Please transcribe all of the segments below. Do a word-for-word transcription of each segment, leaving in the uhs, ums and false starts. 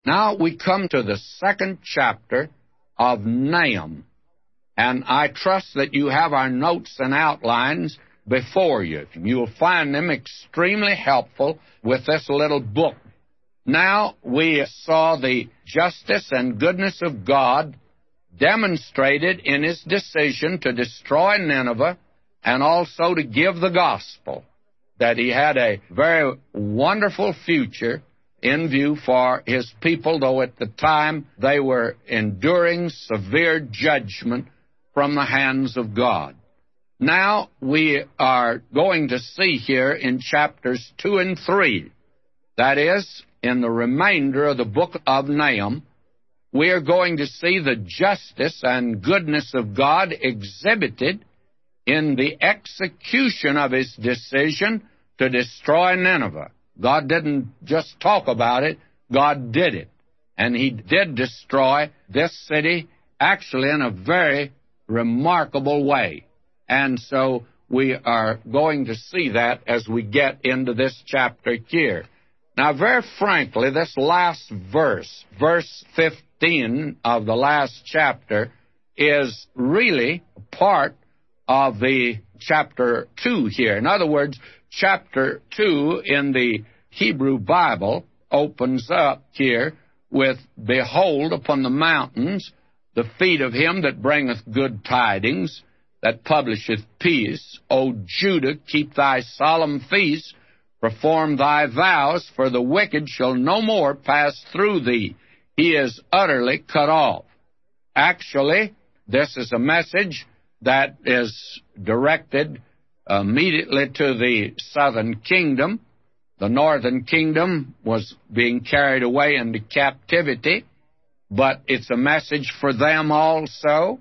Now we come to the second chapter of Nahum, and I trust that you have our notes and outlines before you. You'll find them extremely helpful with this little book. Now we saw the justice and goodness of God demonstrated in His decision to destroy Nineveh and also to give the gospel, that He had a very wonderful future in view for His people, though at the time they were enduring severe judgment from the hands of God. Now we are going to see here in chapters two and three, that is, in the remainder of the book of Nahum, we are going to see the justice and goodness of God exhibited in the execution of His decision to destroy Nineveh. God didn't just talk about it, God did it. And He did destroy this city actually in a very remarkable way. And so we are going to see that as we get into this chapter here. Now, very frankly, this last verse, verse fifteen of the last chapter, is really part of the chapter two here. In other words, chapter two in the Hebrew Bible opens up here with, "Behold upon the mountains the feet of him that bringeth good tidings, that publisheth peace. O Judah, keep thy solemn feasts, perform thy vows, for the wicked shall no more pass through thee. He is utterly cut off." Actually, this is a message that is directed immediately to the southern kingdom. The northern kingdom was being carried away into captivity, but it's a message for them also.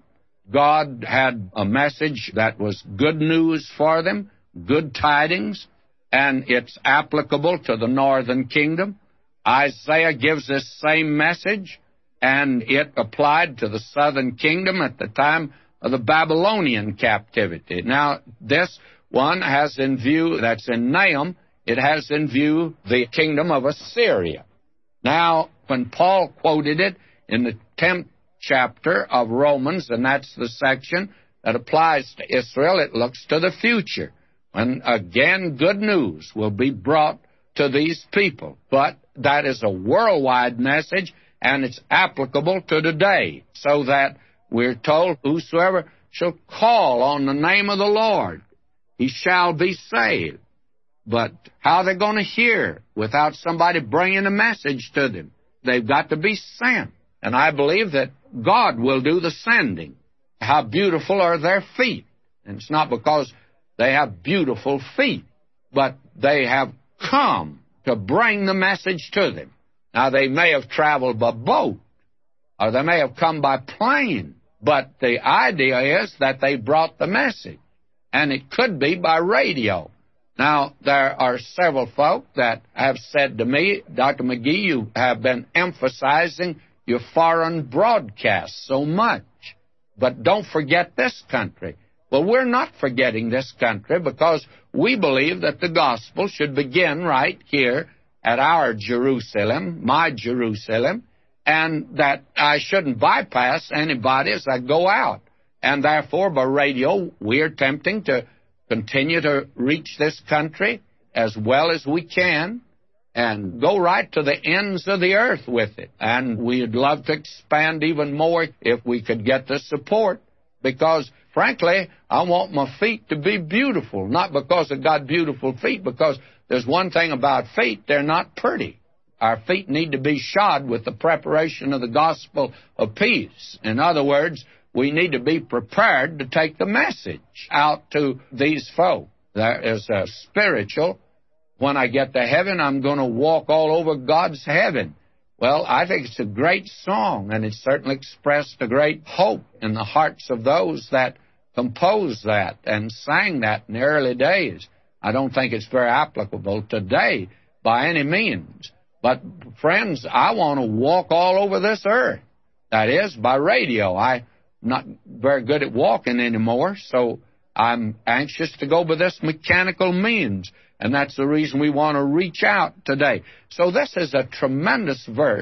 God had a message that was good news for them, good tidings, and it's applicable to the northern kingdom. Isaiah gives this same message, and it applied to the southern kingdom at the time of the Babylonian captivity. Now, this one has in view, that's in Nahum, it has in view the kingdom of Assyria. Now, when Paul quoted it in the tenth chapter of Romans, and that's the section that applies to Israel, it looks to the future, when again good news will be brought to these people. But that is a worldwide message, and it's applicable to today, so that we're told, "Whosoever shall call on the name of the Lord, he shall be saved." But how are they going to hear without somebody bringing a message to them? They've got to be sent. And I believe that God will do the sending. How beautiful are their feet. And it's not because they have beautiful feet, but they have come to bring the message to them. Now, they may have traveled by boat, or they may have come by plane, but the idea is that they brought the message. And it could be by radio. Now, there are several folk that have said to me, "Doctor McGee, you have been emphasizing your foreign broadcasts so much, but don't forget this country." Well, we're not forgetting this country, because we believe that the gospel should begin right here at our Jerusalem, my Jerusalem, and that I shouldn't bypass anybody as I go out. And therefore, by radio, we are attempting to continue to reach this country as well as we can and go right to the ends of the earth with it. And we'd love to expand even more if we could get the support, because, frankly, I want my feet to be beautiful, not because I've got beautiful feet, because there's one thing about feet, they're not pretty. Our feet need to be shod with the preparation of the gospel of peace. In other words, we need to be prepared to take the message out to these folk. There is a spiritual, when I get to heaven, I'm going to walk all over God's heaven. Well, I think it's a great song, and it certainly expressed a great hope in the hearts of those that composed that and sang that in the early days. I don't think it's very applicable today by any means. But, friends, I want to walk all over this earth. That is, by radio. I'm not very good at walking anymore, so I'm anxious to go by this mechanical means, and that's the reason we want to reach out today. So this is a tremendous verse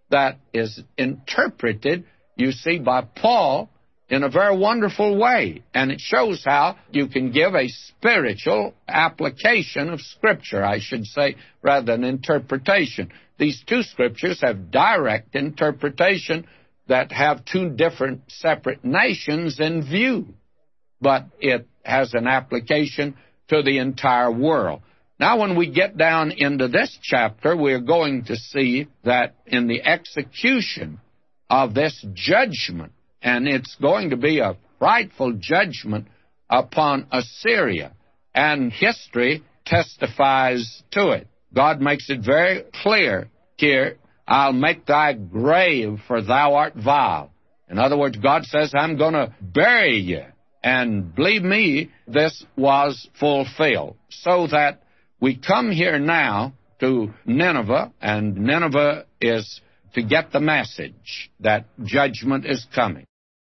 that is interpreted, you see, by Paul in a very wonderful way. And it shows how you can give a spiritual application of Scripture, I should say, rather than interpretation. These two Scriptures have direct interpretation that have two different separate nations in view, but it has an application to the entire world. Now, when we get down into this chapter, we're going to see that in the execution of this judgment, and it's going to be a frightful judgment upon Assyria, and history testifies to it. God makes it very clear here, I'll make thy grave, for thou art vile. In other words, God says, I'm going to bury you. And believe me, this was fulfilled. So that we come here now to Nineveh, and Nineveh is to get the message that judgment is coming.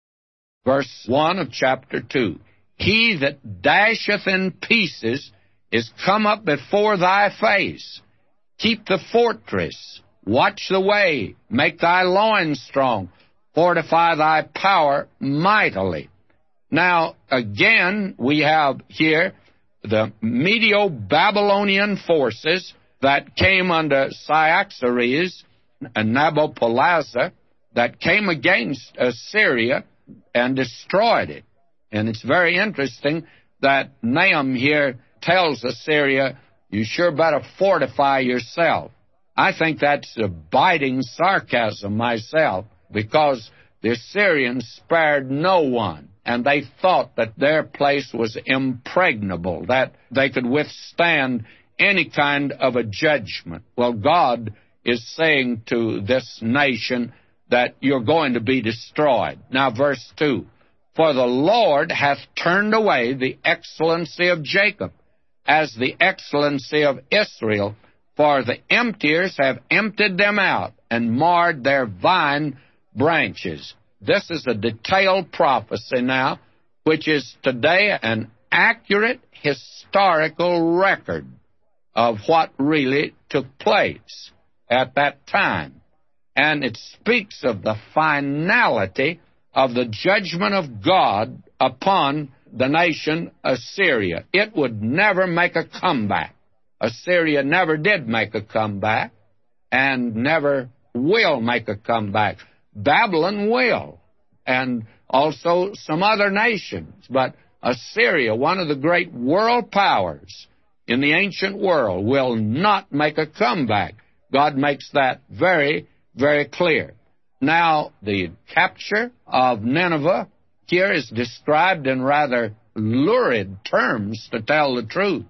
Verse one of chapter two, He that dasheth in pieces is come up before thy face. Keep the fortress, watch the way, make thy loins strong, fortify thy power mightily. Now, again, we have here the Medo-Babylonian forces that came under Cyaxares and Nabopolassar that came against Assyria and destroyed it. And it's very interesting that Nahum here tells Assyria, you sure better fortify yourself. I think that's a biting sarcasm myself, because the Assyrians spared no one, and they thought that their place was impregnable, that they could withstand any kind of a judgment. Well, God is saying to this nation that you're going to be destroyed. Now, verse two, For the Lord hath turned away the excellency of Jacob, as the excellency of Israel, for the emptiers have emptied them out, and marred their vine branches. This is a detailed prophecy now, which is today an accurate historical record of what really took place at that time. And it speaks of the finality of the judgment of God upon the nation Assyria. It would never make a comeback. Assyria never did make a comeback, and never will make a comeback. Babylon will, and also some other nations. But Assyria, one of the great world powers in the ancient world, will not make a comeback. God makes that very, very clear. Now, the capture of Nineveh here is described in rather lurid terms, to tell the truth.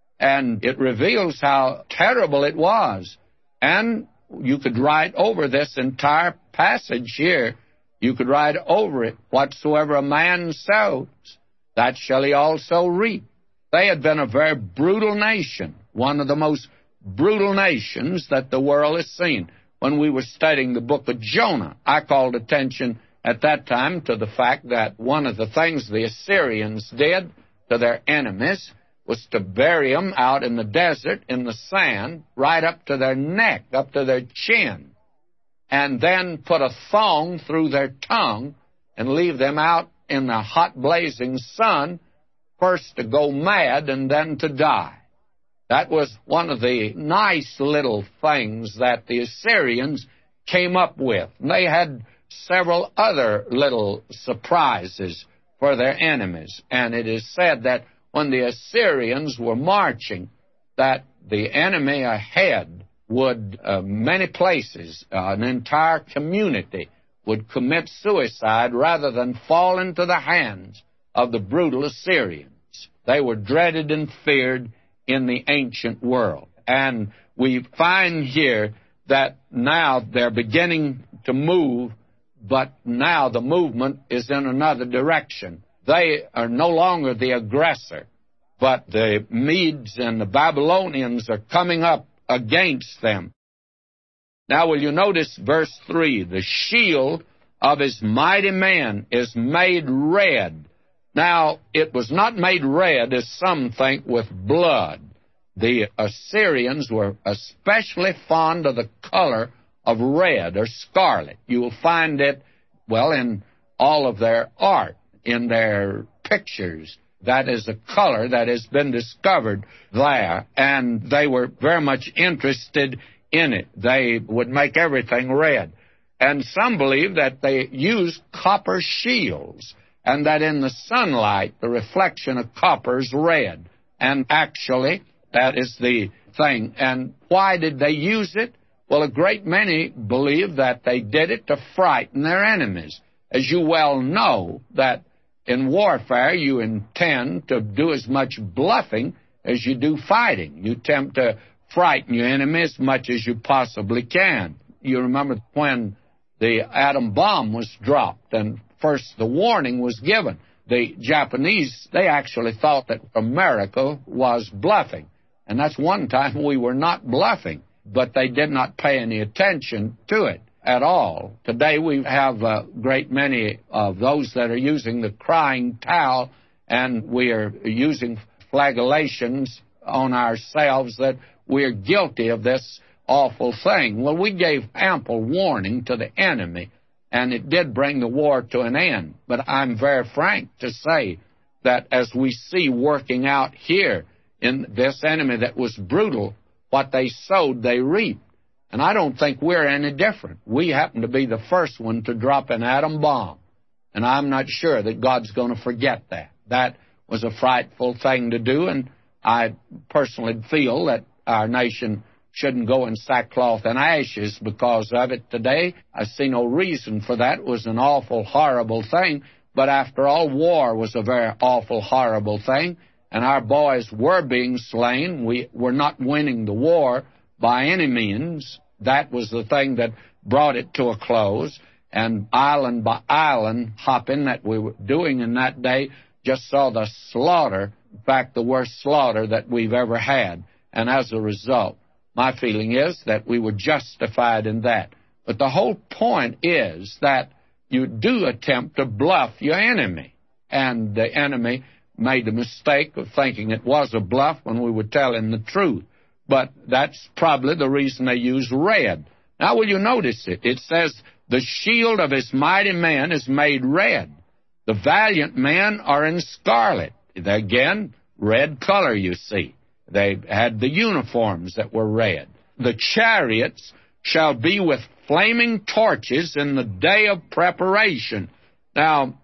And it reveals how terrible it was. And you could write over this entire passage here, you could write over it, whatsoever a man sows, that shall he also reap. They had been a very brutal nation, one of the most brutal nations that the world has seen. When we were studying the book of Jonah, I called attention at that time to the fact that one of the things the Assyrians did to their enemies was to bury them out in the desert, in the sand, right up to their neck, up to their chin, and then put a thong through their tongue and leave them out in the hot blazing sun, first to go mad and then to die. That was one of the nice little things that the Assyrians came up with. And they had several other little surprises for their enemies. And it is said that when the Assyrians were marching, that the enemy ahead would, uh, many places, uh, an entire community would commit suicide rather than fall into the hands of the brutal Assyrians. They were dreaded and feared in the ancient world. And we find here that now they're beginning to move, but now the movement is in another direction. They are no longer the aggressor, but the Medes and the Babylonians are coming up against them. Now, will you notice verse three? The shield of his mighty man is made red. Now, it was not made red, as some think, with blood. The Assyrians were especially fond of the color of red or scarlet. You will find it, well, in all of their art, in their pictures. That is a color that has been discovered there, and they were very much interested in it. They would make everything red. And some believe that they used copper shields, and that in the sunlight, the reflection of copper is red. And actually, that is the thing. And why did they use it? Well, a great many believe that they did it to frighten their enemies. As you well know, that in warfare, you intend to do as much bluffing as you do fighting. You attempt to frighten your enemy as much as you possibly can. You remember when the atom bomb was dropped, and first the warning was given. The Japanese, they actually thought that America was bluffing. And that's one time we were not bluffing, but they did not pay any attention to it at all. Today we have a great many of those that are using the crying towel, and we are using flagellations on ourselves that we're guilty of this awful thing. Well, we gave ample warning to the enemy, and it did bring the war to an end. But I'm very frank to say that as we see working out here in this enemy that was brutal, what they sowed, they reaped. And I don't think we're any different. We happen to be the first one to drop an atom bomb. And I'm not sure that God's going to forget that. That was a frightful thing to do, and I personally feel that our nation shouldn't go in sackcloth and ashes because of it today. I see no reason for that. It was an awful, horrible thing. But after all, war was a very awful, horrible thing, and our boys were being slain. We were not winning the war by any means. That was the thing that brought it to a close. And island by island hopping that we were doing in that day just saw the slaughter, in fact, the worst slaughter that we've ever had. And as a result, my feeling is that we were justified in that. But the whole point is that you do attempt to bluff your enemy. And the enemy made the mistake of thinking it was a bluff when we were telling the truth. But that's probably the reason they use red. Now, will you notice it? It says, the shield of his mighty men is made red. The valiant men are in scarlet. Again, red color, you see. They had the uniforms that were red. The chariots shall be with flaming torches in the day of preparation. Now,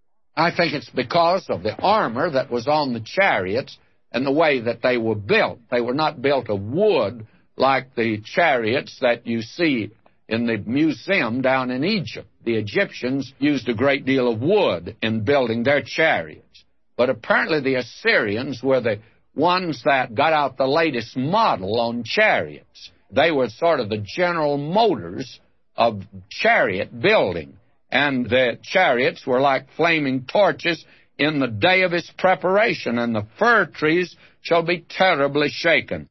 I think it's because of the armor that was on the chariots and the way that they were built. They were not built of wood like the chariots that you see in the museum down in Egypt. The Egyptians used a great deal of wood in building their chariots. But apparently the Assyrians were the ones that got out the latest model on chariots. They were sort of the General Motors of chariot building. And the chariots were like flaming torches in the day of his preparation, and the fir trees shall be terribly shaken.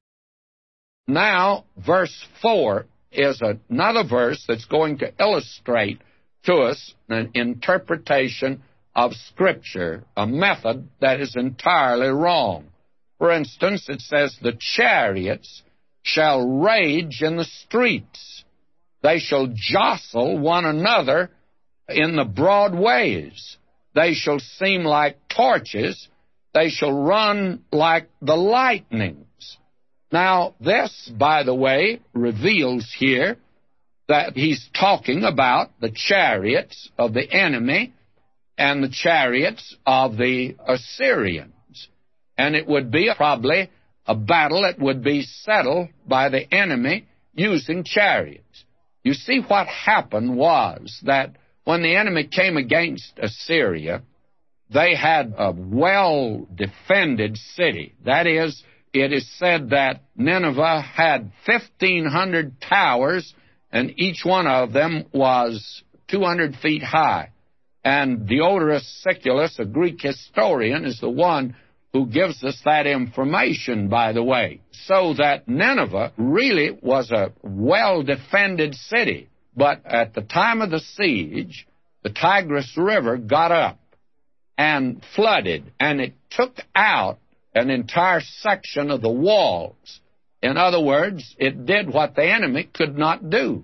Now, verse four is another verse that's going to illustrate to us an interpretation of Scripture, a method that is entirely wrong. For instance, it says, the chariots shall rage in the streets. They shall jostle one another in the broad ways. They shall seem like torches. They shall run like the lightnings. Now, this, by the way, reveals here that he's talking about the chariots of the enemy and the chariots of the Assyrians. And it would be probably a battle that would be settled by the enemy using chariots. You see, what happened was that when the enemy came against Assyria, they had a well-defended city. That is, it is said that Nineveh had fifteen hundred towers, and each one of them was two hundred feet high. And Diodorus Siculus, a Greek historian, is the one who gives us that information, by the way, so that Nineveh really was a well-defended city. But at the time of the siege, the Tigris River got up and flooded, and it took out an entire section of the walls. In other words, it did what the enemy could not do.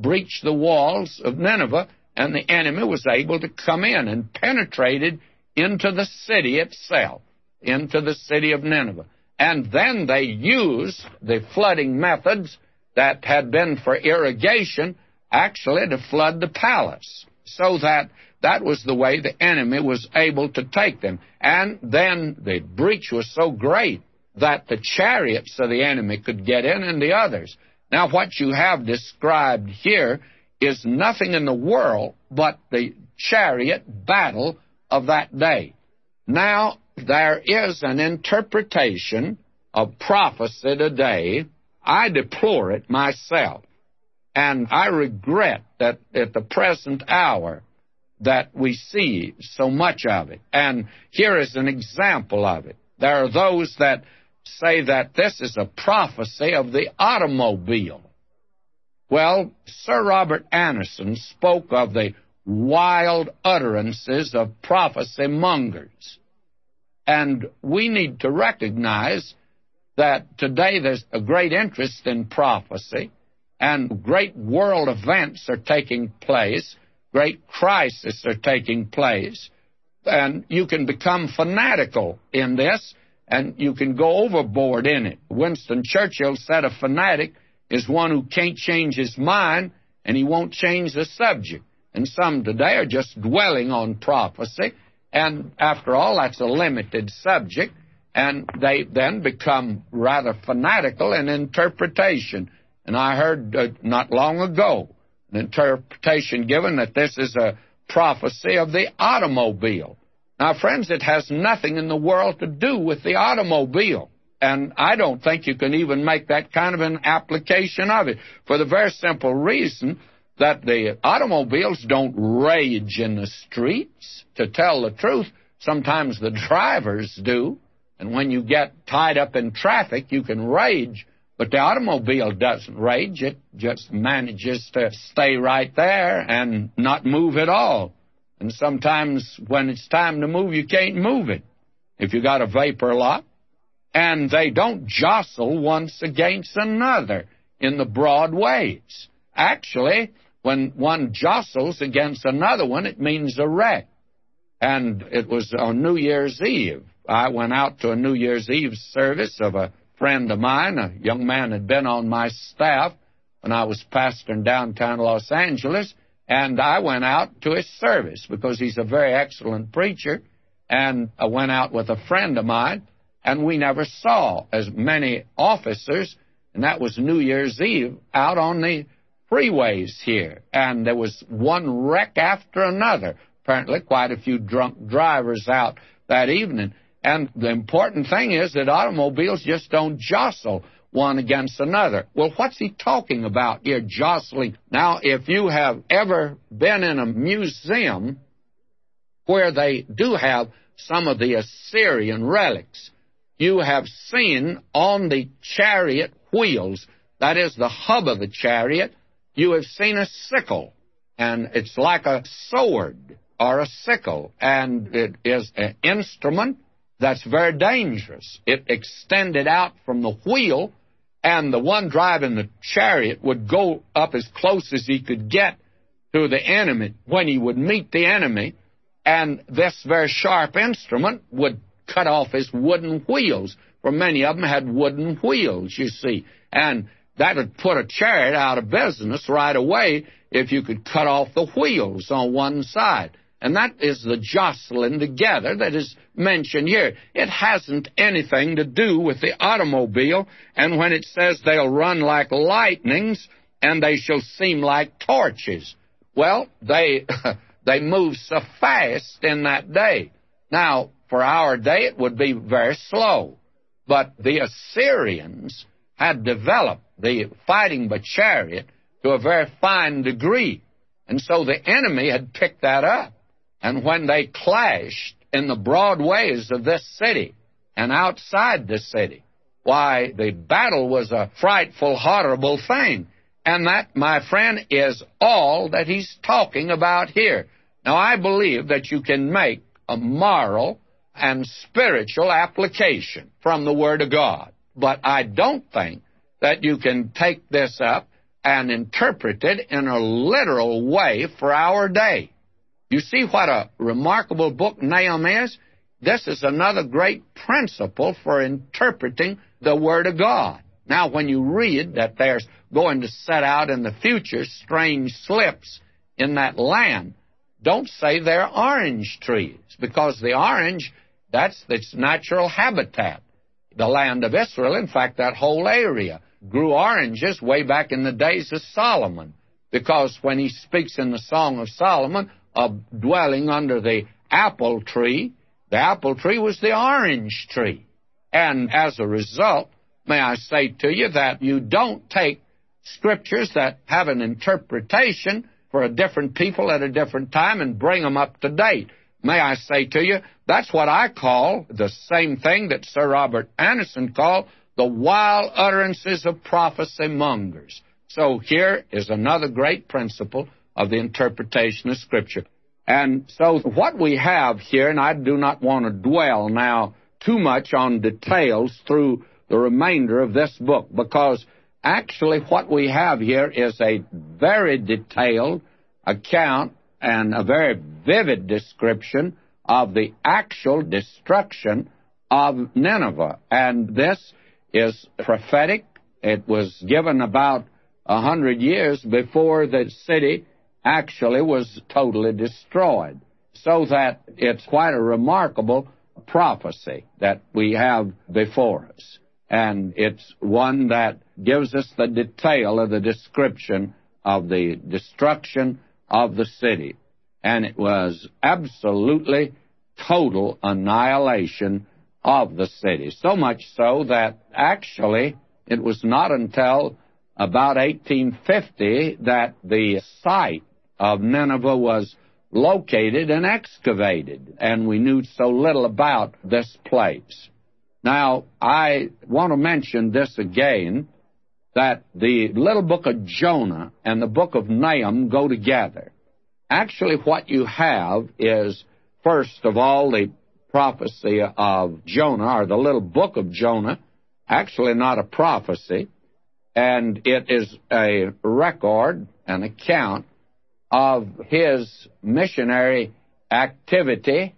breached the walls of Nineveh, and the enemy was able to come in and penetrated into the city itself, into the city of Nineveh. And then they used the flooding methods that had been for irrigation actually to flood the palace, so that that was the way the enemy was able to take them. And then the breach was so great that the chariots of the enemy could get in and the others. Now, what you have described here is nothing in the world but the chariot battle of that day. Now, there is an interpretation of prophecy today. I deplore it myself, and I regret that at the present hour that we see so much of it. And here is an example of it. There are those that say that this is a prophecy of the automobile. Well, Sir Robert Anderson spoke of the wild utterances of prophecy mongers. And we need to recognize that today there's a great interest in prophecy, and great world events are taking place, great crises are taking place, and you can become fanatical in this, and you can go overboard in it. Winston Churchill said a fanatic is one who can't change his mind, and he won't change the subject. And some today are just dwelling on prophecy, and after all, that's a limited subject, and they then become rather fanatical in interpretation. And I heard uh, not long ago an interpretation given that this is a prophecy of the automobile. Now, friends, it has nothing in the world to do with the automobile. And I don't think you can even make that kind of an application of it, for the very simple reason that the automobiles don't rage in the streets. To tell the truth, sometimes the drivers do. And when you get tied up in traffic, you can rage. But the automobile doesn't rage. It just manages to stay right there and not move at all. And sometimes when it's time to move, you can't move it if you got a vapor lock. And they don't jostle once against another in the broad ways. Actually, when one jostles against another one, it means a wreck. And it was on New Year's Eve. I went out to a New Year's Eve service of a friend of mine. A young man had been on my staff when I was pastoring downtown Los Angeles, and I went out to his service because he's a very excellent preacher. And I went out with a friend of mine, and we never saw as many officers, and that was New Year's Eve, out on the freeways here. And there was one wreck after another. Apparently quite a few drunk drivers out that evening. And the important thing is that automobiles just don't jostle one against another. Well, what's he talking about here, jostling? Now, if you have ever been in a museum where they do have some of the Assyrian relics, you have seen on the chariot wheels, that is the hub of the chariot, you have seen a sickle, and it's like a sword or a sickle, and it is an instrument that's very dangerous. It extended out from the wheel, and the one driving the chariot would go up as close as he could get to the enemy when he would meet the enemy, and this very sharp instrument would cut off his wooden wheels, for many of them had wooden wheels, you see, and that would put a chariot out of business right away if you could cut off the wheels on one side. And that is the jostling together that is mentioned here. It hasn't anything to do with the automobile, and when it says they'll run like lightnings and they shall seem like torches, well, they they move so fast in that day. Now, for our day, it would be very slow. But the Assyrians had developed the fighting by chariot to a very fine degree. And so the enemy had picked that up. And when they clashed in the broad ways of this city and outside the city, why, the battle was a frightful, horrible thing. And that, my friend, is all that he's talking about here. Now, I believe that you can make a moral and spiritual application from the Word of God. But I don't think that you can take this up and interpreted in a literal way for our day. You see what a remarkable book Nahum is? This is another great principle for interpreting the Word of God. Now, when you read that there's going to set out in the future strange slips in that land, don't say they're orange trees, because the orange, that's its natural habitat. The land of Israel, in fact, that whole area, grew oranges way back in the days of Solomon, because when he speaks in the Song of Solomon of dwelling under the apple tree, the apple tree was the orange tree. And as a result, may I say to you that you don't take scriptures that have an interpretation for a different people at a different time and bring them up to date. May I say to you, that's what I call the same thing that Sir Robert Anderson called the wild utterances of prophecy mongers. So here is another great principle of the interpretation of Scripture. And so what we have here, and I do not want to dwell now too much on details through the remainder of this book, because actually what we have here is a very detailed account and a very vivid description of the actual destruction of Nineveh. And this is prophetic. It was given about a hundred years before the city actually was totally destroyed. So that it's quite a remarkable prophecy that we have before us. And it's one that gives us the detail of the description of the destruction of the city. And it was absolutely total annihilation of the city. So much so that actually it was not until about eighteen fifty that the site of Nineveh was located and excavated, and we knew so little about this place. Now, I want to mention this again, that the little book of Jonah and the book of Nahum go together. Actually, what you have is, first of all, the prophecy of Jonah, or the little book of Jonah, actually not a prophecy, and it is a record, an account of his missionary activity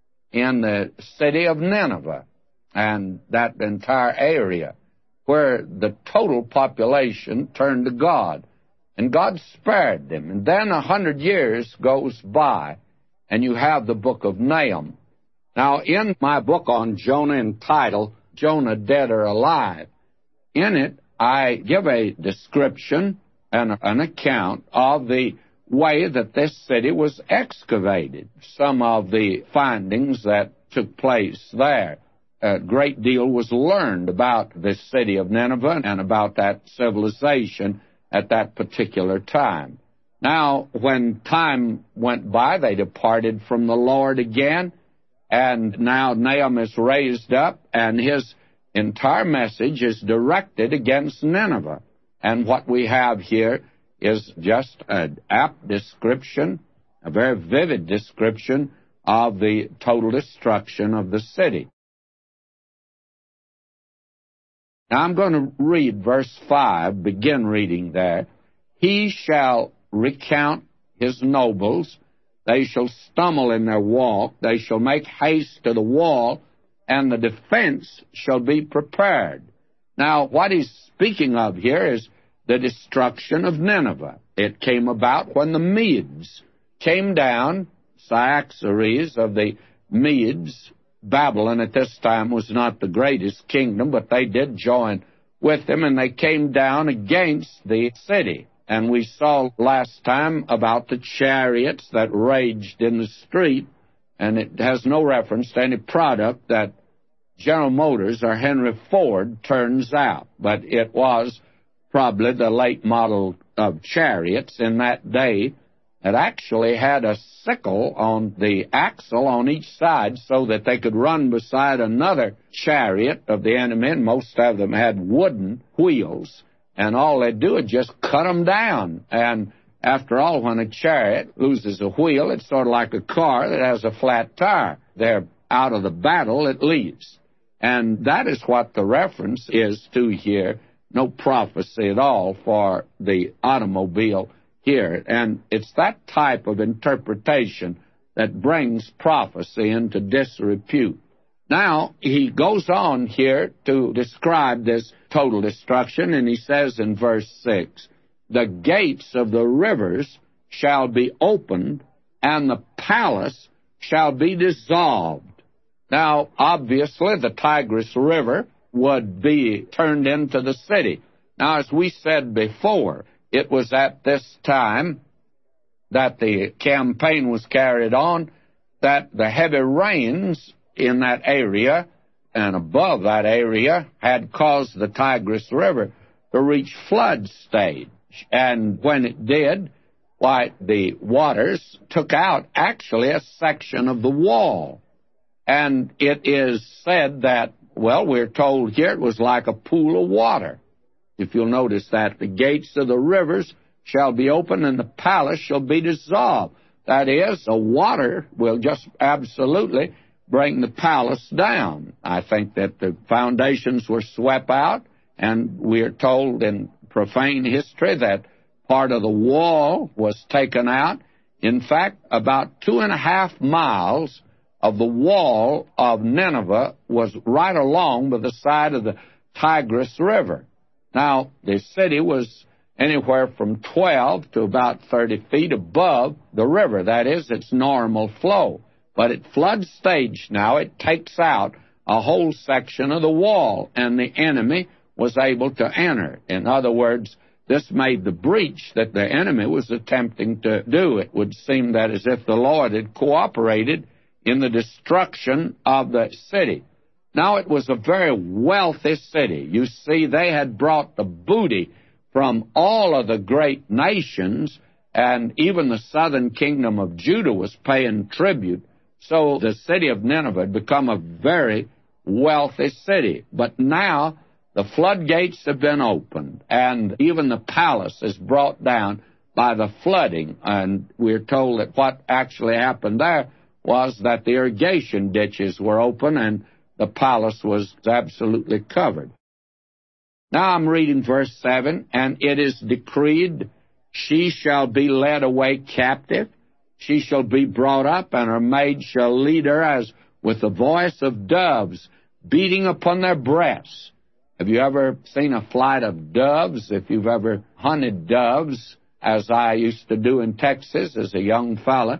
in the city of Nineveh and that entire area where the total population turned to God. And God spared them. And then a hundred years goes by, and you have the book of Nahum. Now, in my book on Jonah entitled Jonah Dead or Alive, in it I give a description and an account of the way that this city was excavated, some of the findings that took place there. A great deal was learned about this city of Nineveh and about that civilization at that particular time. Now, when time went by, they departed from the Lord again, and now Nahum is raised up, and his entire message is directed against Nineveh. And what we have here is just an apt description, a very vivid description of the total destruction of the city. Now I'm going to read verse five, begin reading there. He shall recount his nobles, they shall stumble in their walk, they shall make haste to the wall, and the defense shall be prepared. Now, what he's speaking of here is the destruction of Nineveh. It came about when the Medes came down, Cyaxares of the Medes. Babylon at this time was not the greatest kingdom, but they did join with them, and they came down against the city. And we saw last time about the chariots that raged in the street, and it has no reference to any product that General Motors or Henry Ford turns out, but it was probably the late model of chariots in that day that actually had a sickle on the axle on each side so that they could run beside another chariot of the enemy, and most of them had wooden wheels, and all they'd do is just cut them down. And after all, when a chariot loses a wheel, it's sort of like a car that has a flat tire. They're out of the battle at least. And that is what the reference is to here, no prophecy at all for the automobile here. And it's that type of interpretation that brings prophecy into disrepute. Now, he goes on here to describe this total destruction, and he says in verse six, the gates of the rivers shall be opened, and the palace shall be dissolved. Now, obviously, the Tigris River would be turned into the city. Now, as we said before, it was at this time that the campaign was carried on that the heavy rains in that area and above that area had caused the Tigris River to reach flood stage. And when it did, why, the waters took out actually a section of the wall. And it is said that, well, we're told here it was like a pool of water. If you'll notice that, the gates of the rivers shall be open and the palace shall be dissolved. That is, the water will just absolutely bring the palace down. I think that the foundations were swept out, and we are told in profane history that part of the wall was taken out. In fact, about two and a half miles of the wall of Nineveh was right along by the side of the Tigris River. Now, the city was anywhere from twelve to about thirty feet above the river. That is, its normal flow. But at flood stage now, it takes out a whole section of the wall, and the enemy was able to enter. In other words, this made the breach that the enemy was attempting to do. It would seem that as if the Lord had cooperated in the destruction of the city. Now, it was a very wealthy city. You see, they had brought the booty from all of the great nations, and even the southern kingdom of Judah was paying tribute. So the city of Nineveh had become a very wealthy city. But now the floodgates have been opened, and even the palace is brought down by the flooding. And we're told that what actually happened there was that the irrigation ditches were open and the palace was absolutely covered. Now I'm reading verse seven, and it is decreed, she shall be led away captive, she shall be brought up, and her maid shall lead her as with the voice of doves, beating upon their breasts. Have you ever seen a flight of doves? If you've ever hunted doves, as I used to do in Texas as a young fella,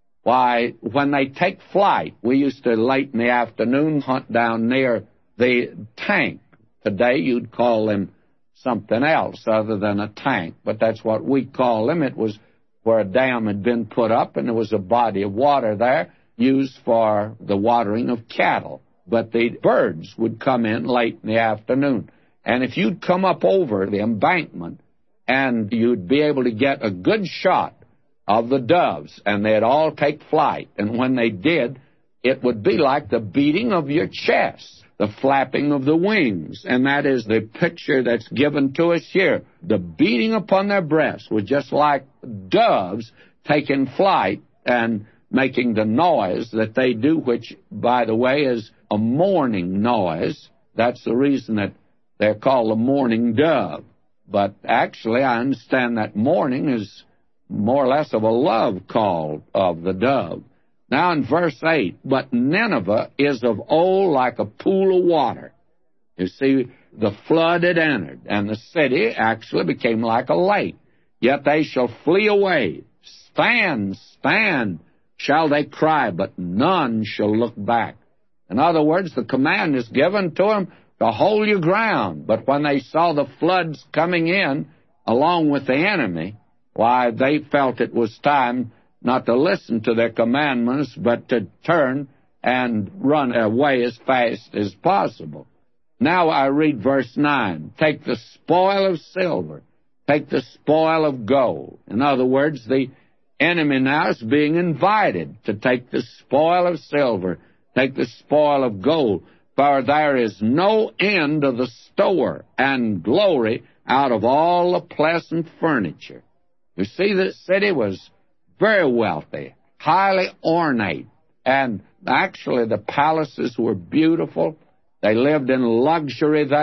why, when they take flight, we used to, late in the afternoon, hunt down near the tank. Today, you'd call them something else other than a tank, but that's what we call them. It was where a dam had been put up, and there was a body of water there used for the watering of cattle. But the birds would come in late in the afternoon. And if you'd come up over the embankment, and you'd be able to get a good shot of the doves, and they'd all take flight. And when they did, it would be like the beating of your chest, the flapping of the wings. And that is the picture that's given to us here. The beating upon their breasts was just like doves taking flight and making the noise that they do, which, by the way, is a mourning noise. That's the reason that they're called a mourning dove. But actually, I understand that mourning is more or less of a love call of the dove. Now in verse eight, but Nineveh is of old like a pool of water. You see, the flood had entered, and the city actually became like a lake. Yet they shall flee away. Stand, stand, shall they cry, but none shall look back. In other words, the command is given to them to hold your ground. But when they saw the floods coming in along with the enemy, why, they felt it was time not to listen to their commandments, but to turn and run away as fast as possible. Now I read verse nine. Take the spoil of silver, take the spoil of gold. In other words, the enemy now is being invited to take the spoil of silver, take the spoil of gold, for there is no end of the store and glory out of all the pleasant furniture. You see, the city was very wealthy, highly ornate, and actually the palaces were beautiful. They lived in luxury there,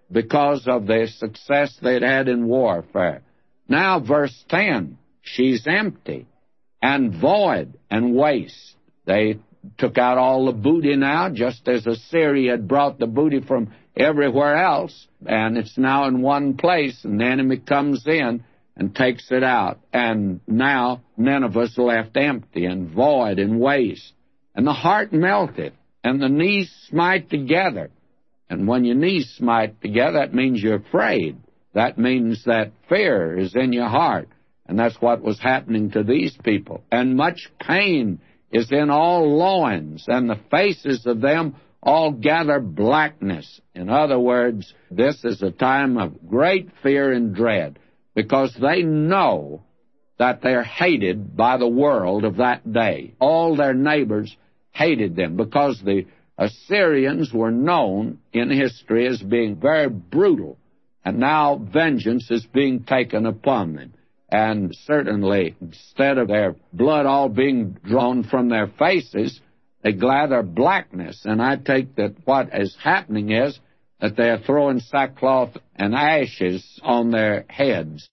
because of the success they'd had in warfare. Now, verse ten, she's empty and void and waste. They took out all the booty now, just as Assyria had brought the booty from everywhere else, and it's now in one place, and the enemy comes in and takes it out. And now Nineveh's left empty and void and waste. And the heart melteth, and the knees smite together. And when your knees smite together, that means you're afraid. That means that fear is in your heart. And that's what was happening to these people. And much pain is in all loins, and the faces of them all gather blackness. In other words, this is a time of great fear and dread, because they know that they're hated by the world of that day. All their neighbors hated them, because the Assyrians were known in history as being very brutal, and now vengeance is being taken upon them. And certainly, instead of their blood all being drawn from their faces, they gather blackness. And I take that what is happening is that they are throwing sackcloth and ashes on their heads.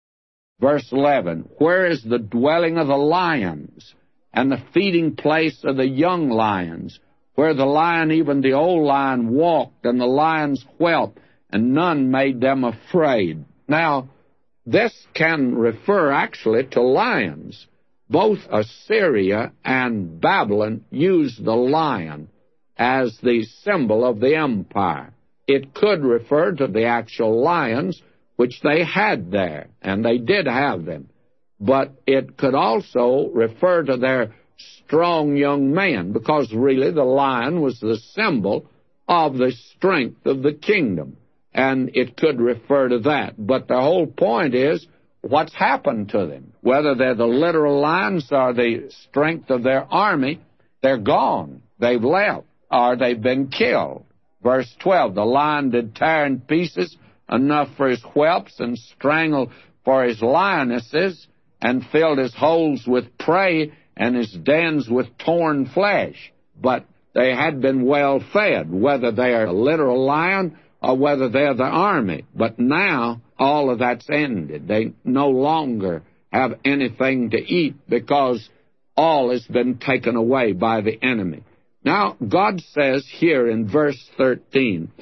Verse eleven, where is the dwelling of the lions, and the feeding place of the young lions, where the lion, even the old lion, walked, and the lions whelped, and none made them afraid? Now, this can refer actually to lions. Both Assyria and Babylon used the lion as the symbol of the empire. It could refer to the actual lions which they had there, and they did have them. But it could also refer to their strong young men, because really the lion was the symbol of the strength of the kingdom. And it could refer to that. But the whole point is what's happened to them. Whether they're the literal lions or the strength of their army, they're gone. They've left, or they've been killed. Verse twelve, the lion did tear in pieces enough for his whelps, and strangled for his lionesses, and filled his holes with prey, and his dens with torn flesh. But they had been well fed, whether they are a literal lion or whether they're the army. But now all of that's ended. They no longer have anything to eat, because all has been taken away by the enemy. Now, God says here in verse thirteen,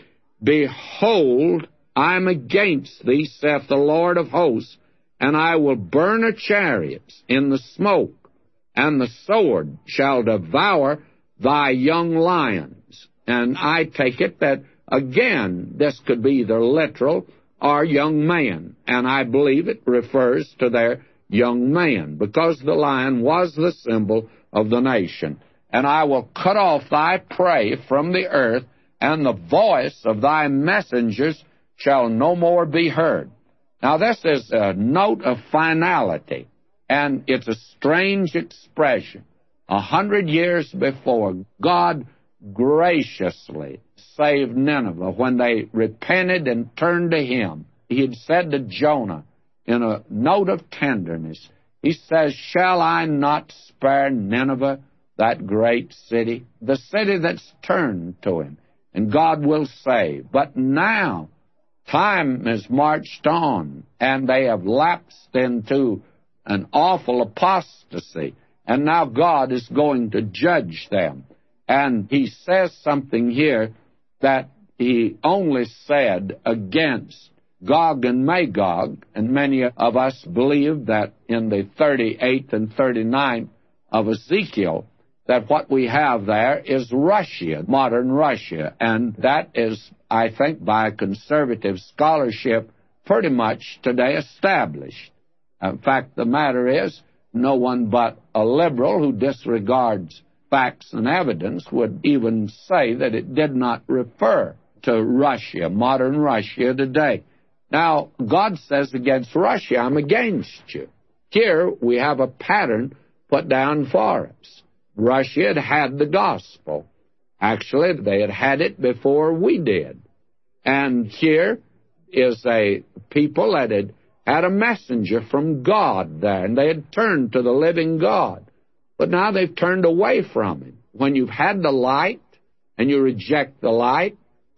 behold, I am against thee, saith the Lord of hosts, and I will burn her chariots in the smoke, and the sword shall devour thy young lions. And I take it that, again, this could be either literal or young man, and I believe it refers to their young man, because the lion was the symbol of the nation. And I will cut off thy prey from the earth, and the voice of thy messengers shall no more be heard. Now, this is a note of finality, and it's a strange expression. A hundred years before, God graciously saved Nineveh when they repented and turned to Him. He had said to Jonah in a note of tenderness, He says, shall I not spare Nineveh, that great city, the city that's turned to Him, and God will save. But now, time has marched on, and they have lapsed into an awful apostasy, and now God is going to judge them. And He says something here that He only said against Gog and Magog, and many of us believe that in the thirty-eighth and thirty-ninth of Ezekiel, that what we have there is Russia, modern Russia, and that is, I think, by conservative scholarship, pretty much today established. In fact, the matter is, no one but a liberal who disregards facts and evidence would even say that it did not refer to Russia, modern Russia today. Now, God says against Russia, I'm against you. Here we have a pattern put down for us. Russia had had the gospel. Actually, they had had it before we did. And here is a people that had had a messenger from God there, and they had turned to the living God. But now they've turned away from Him. When you've had the light and you reject the light,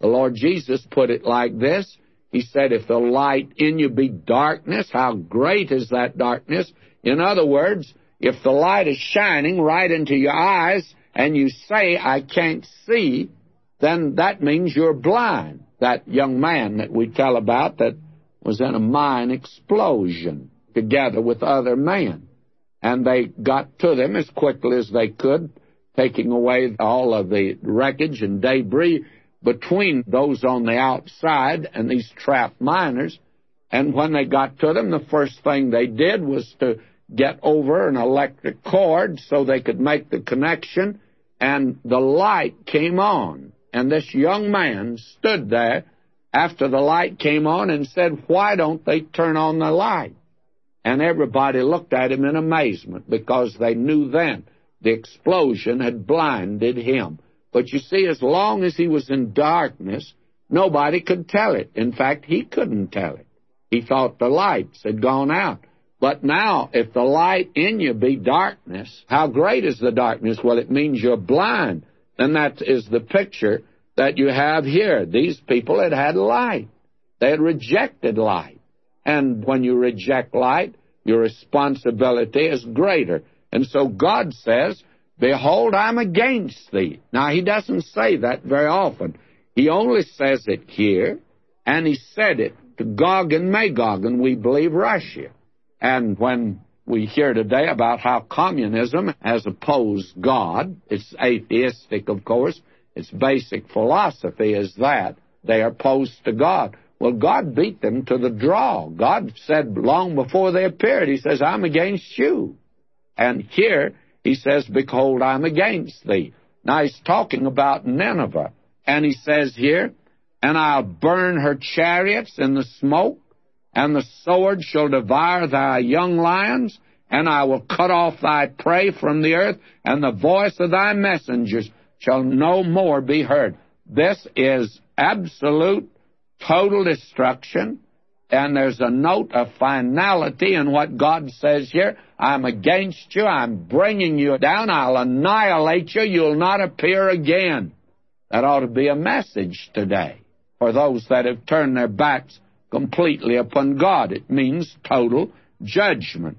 The Lord Jesus put it like this. He said, if the light in you be darkness, how great is that darkness? In other words, if the light is shining right into your eyes and you say, I can't see, then that means you're blind. That young man that we tell about that was in a mine explosion together with other men. And they got to them as quickly as they could, taking away all of the wreckage and debris between those on the outside and these trapped miners. And when they got to them, the first thing they did was to get over an electric cord so they could make the connection, and the light came on. And this young man stood there after the light came on and said, why don't they turn on the light? And everybody looked at him in amazement, because they knew then the explosion had blinded him. But you see, as long as he was in darkness, nobody could tell it. In fact, he couldn't tell it. He thought the lights had gone out. But now, if the light in you be darkness, how great is the darkness? Well, it means you're blind. And that is the picture that you have here. These people had had light. They had rejected light. And when you reject light, your responsibility is greater. And so God says, behold, I'm against thee. Now, he doesn't say that very often. He only says it here, and he said it to Gog and Magog, and we believe Russia. And when we hear today about how communism has opposed God, it's atheistic, of course. Its basic philosophy is that they are opposed to God. Well, God beat them to the draw. God said long before they appeared, he says, I'm against you. And here he says, behold, I'm against thee. Now he's talking about Nineveh. And he says here, and I'll burn her chariots in the smoke, and the sword shall devour thy young lions, and I will cut off thy prey from the earth, and the voice of thy messengers shall no more be heard. This is absolute, total destruction, and there's a note of finality in what God says here. I'm against you. I'm bringing you down. I'll annihilate you. You'll not appear again. That ought to be a message today for those that have turned their backs completely upon God. It means total judgment.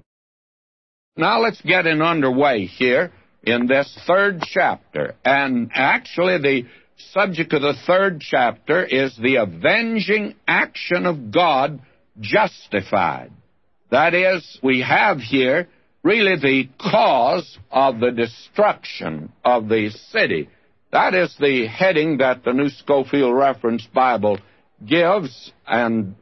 Now let's get it underway here in this third chapter. And actually the subject of the third chapter is the avenging action of God justified. That is, we have here really the cause of the destruction of the city. That is the heading that the New Scofield Reference Bible gives, and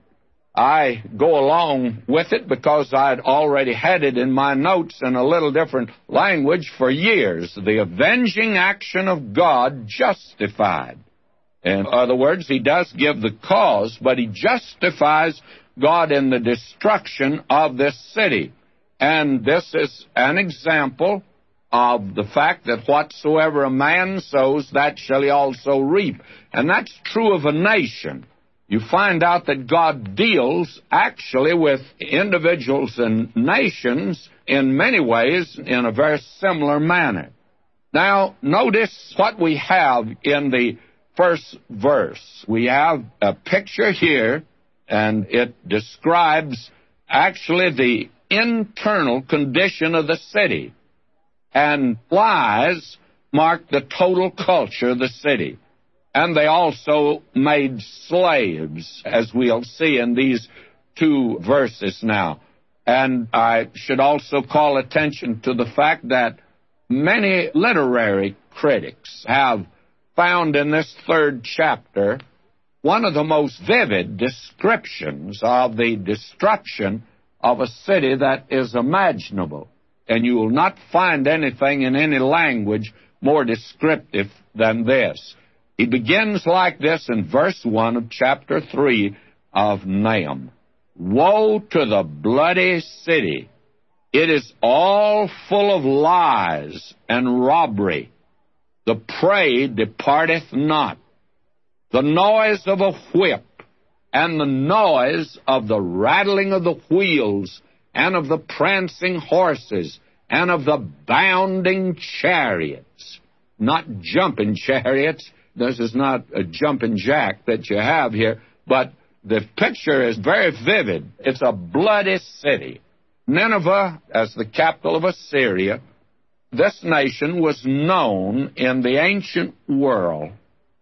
I go along with it because I'd already had it in my notes in a little different language for years. The avenging action of God justified. In other words, he does give the cause, but he justifies God in the destruction of this city. And this is an example of the fact that whatsoever a man sows, that shall he also reap. And that's true of a nation. You find out that God deals actually with individuals and nations in many ways in a very similar manner. Now, notice what we have in the first verse. We have a picture here, and it describes actually the internal condition of the city. And lies mark the total culture of the city. And they also made slaves, as we'll see in these two verses now. And I should also call attention to the fact that many literary critics have found in this third chapter one of the most vivid descriptions of the destruction of a city that is imaginable. And you will not find anything in any language more descriptive than this. He begins like this in verse one of chapter three of Nahum. Woe to the bloody city! It is all full of lies and robbery. The prey departeth not. The noise of a whip, and the noise of the rattling of the wheels, and of the prancing horses, and of the bounding chariots. Not jumping chariots, this is not a jumping jack that you have here, but the picture is very vivid. It's a bloody city. Nineveh, as the capital of Assyria, this nation was known in the ancient world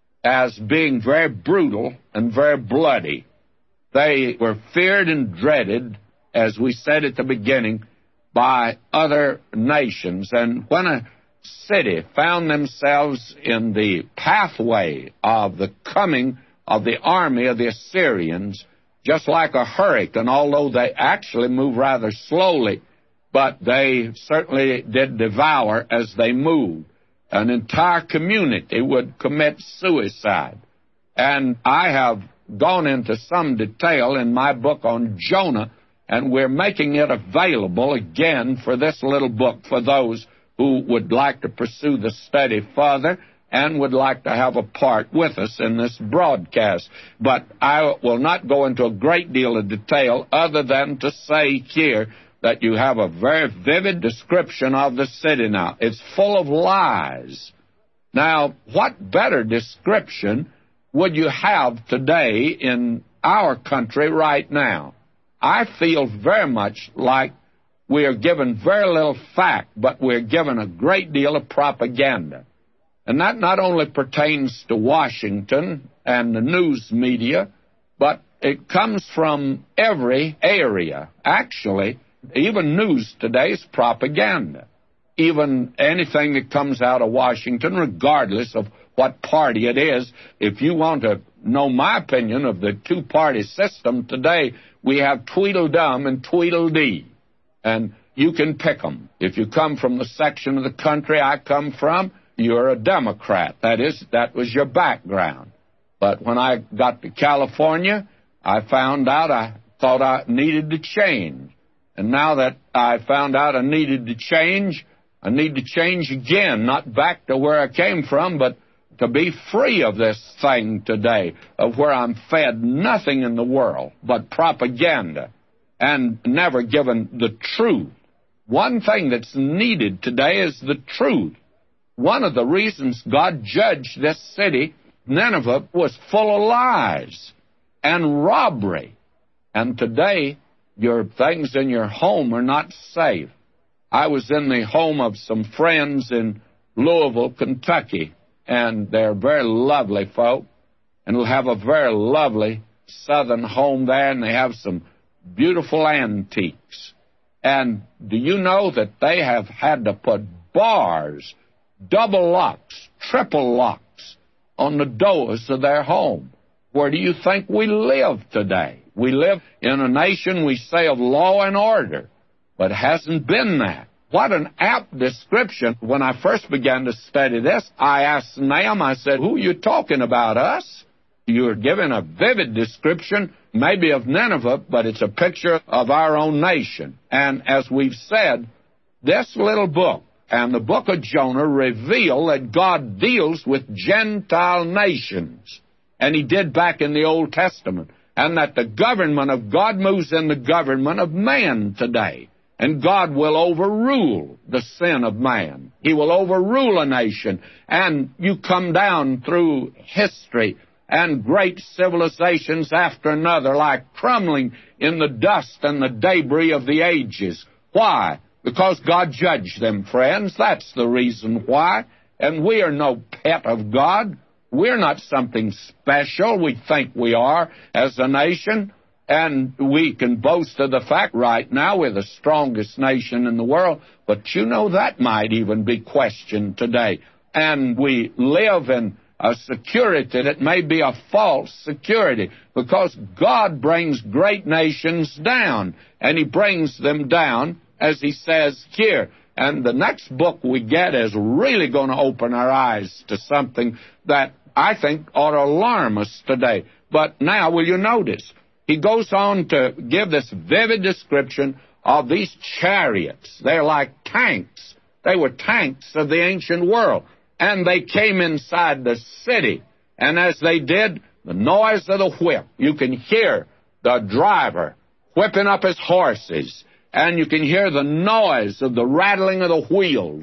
as being very brutal and very bloody. They were feared and dreaded, as we said at the beginning, by other nations. And when a city found themselves in the pathway of the coming of the army of the Assyrians, just like a hurricane, although they actually move rather slowly, but they certainly did devour as they moved. An entire community would commit suicide. And I have gone into some detail in my book on Jonah, and we're making it available again for this little book for those who would like to pursue the study further and would like to have a part with us in this broadcast. But I will not go into a great deal of detail other than to say here that you have a very vivid description of the city now. It's full of lies. Now, what better description would you have today in our country right now? I feel very much like we are given very little fact, but we're given a great deal of propaganda. And that not only pertains to Washington and the news media, but it comes from every area. Actually, even news today is propaganda. Even anything that comes out of Washington, regardless of what party it is. If you want to know my opinion of the two-party system today, we have Tweedledum and Tweedledee. And you can pick them. If you come from the section of the country I come from, you're a Democrat. That is, that was your background. But when I got to California, I found out I thought I needed to change. And now that I found out I needed to change, I need to change again, not back to where I came from, but to be free of this thing today, of where I'm fed nothing in the world but propaganda and never given the truth. One thing that's needed today is the truth. One of the reasons God judged this city, Nineveh, was full of lies and robbery. And today, your things in your home are not safe. I was in the home of some friends in Louisville, Kentucky, and they're very lovely folk, and will have a very lovely southern home there, and they have some beautiful antiques. And do you know that they have had to put bars, double locks, triple locks on the doors of their home? Where do you think we live today? We live in a nation, we say, of law and order, but it hasn't been that. What an apt description. When I first began to study this, I asked Nahum, I said, who are you talking about, us? You're giving a vivid description, maybe of Nineveh, but it's a picture of our own nation. And as we've said, this little book and the book of Jonah reveal that God deals with Gentile nations, and he did back in the Old Testament, and that the government of God moves in the government of man today. And God will overrule the sin of man. He will overrule a nation. And you come down through history and great civilizations after another, like crumbling in the dust and the debris of the ages. Why? Because God judged them, friends. That's the reason why. And we are no pet of God. We're not something special we think we are as a nation. And we can boast of the fact right now we're the strongest nation in the world, but you know that might even be questioned today. And we live in a security that may be a false security, because God brings great nations down, and he brings them down, as he says here. And the next book we get is really going to open our eyes to something that I think ought to alarm us today. But now, will you notice? He goes on to give this vivid description of these chariots. They're like tanks. They were tanks of the ancient world. And they came inside the city. And as they did, the noise of the whip. You can hear the driver whipping up his horses. And you can hear the noise of the rattling of the wheels.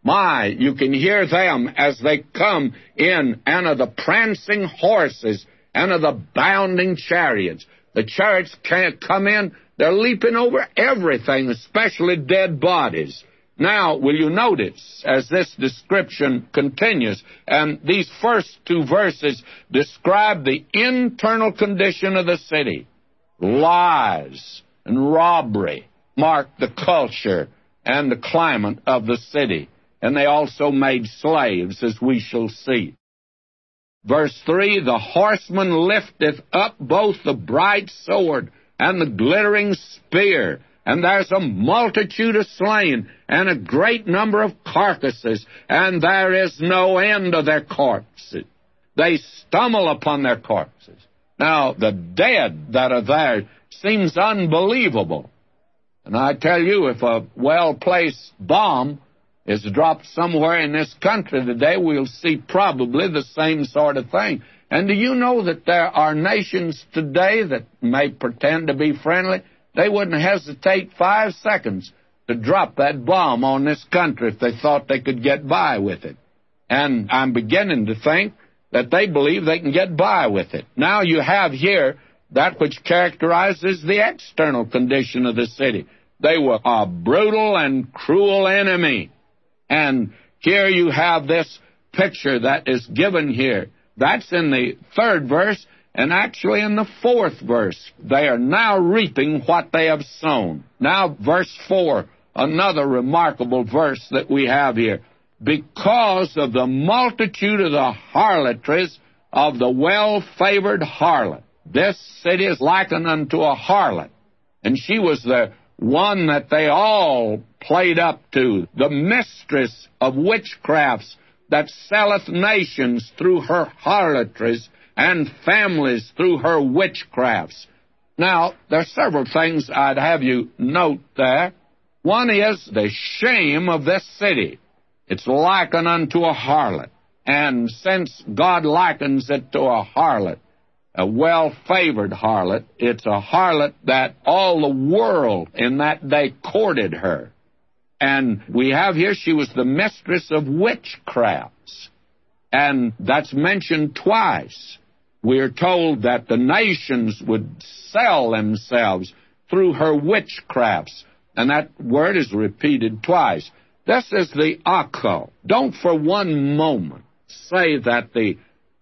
My, you can hear them as they come in, and of the prancing horses, and of the bounding chariots. The chariots can't come in. They're leaping over everything, especially dead bodies. Now, will you notice, as this description continues, and these first two verses describe the internal condition of the city. Lies and robbery mark the culture and the climate of the city. And they also made slaves, as we shall see. Verse three, the horseman lifteth up both the bright sword and the glittering spear, and there's a multitude of slain, and a great number of carcasses, and there is no end of their corpses. They stumble upon their corpses. Now, the dead that are there seems unbelievable. And I tell you, if a well-placed bomb is dropped somewhere in this country today, we'll see probably the same sort of thing. And do you know that there are nations today that may pretend to be friendly? They wouldn't hesitate five seconds to drop that bomb on this country if they thought they could get by with it. And I'm beginning to think that they believe they can get by with it. Now you have here that which characterizes the external condition of the city. They were a brutal and cruel enemy. And here you have this picture that is given here. That's in the third verse, and actually in the fourth verse. They are now reaping what they have sown. Now, verse four, another remarkable verse that we have here. Because of the multitude of the harlotries of the well-favored harlot. This city is likened unto a harlot, and she was the one that they all played up to, the mistress of witchcrafts that selleth nations through her harlotries and families through her witchcrafts. Now, there are several things I'd have you note there. One is the shame of this city. It's likened unto a harlot. And since God likens it to a harlot, a well-favored harlot, it's a harlot that all the world in that day courted her. And we have here, she was the mistress of witchcrafts. And that's mentioned twice. We're told that the nations would sell themselves through her witchcrafts. And that word is repeated twice. This is the occult. Don't for one moment say that the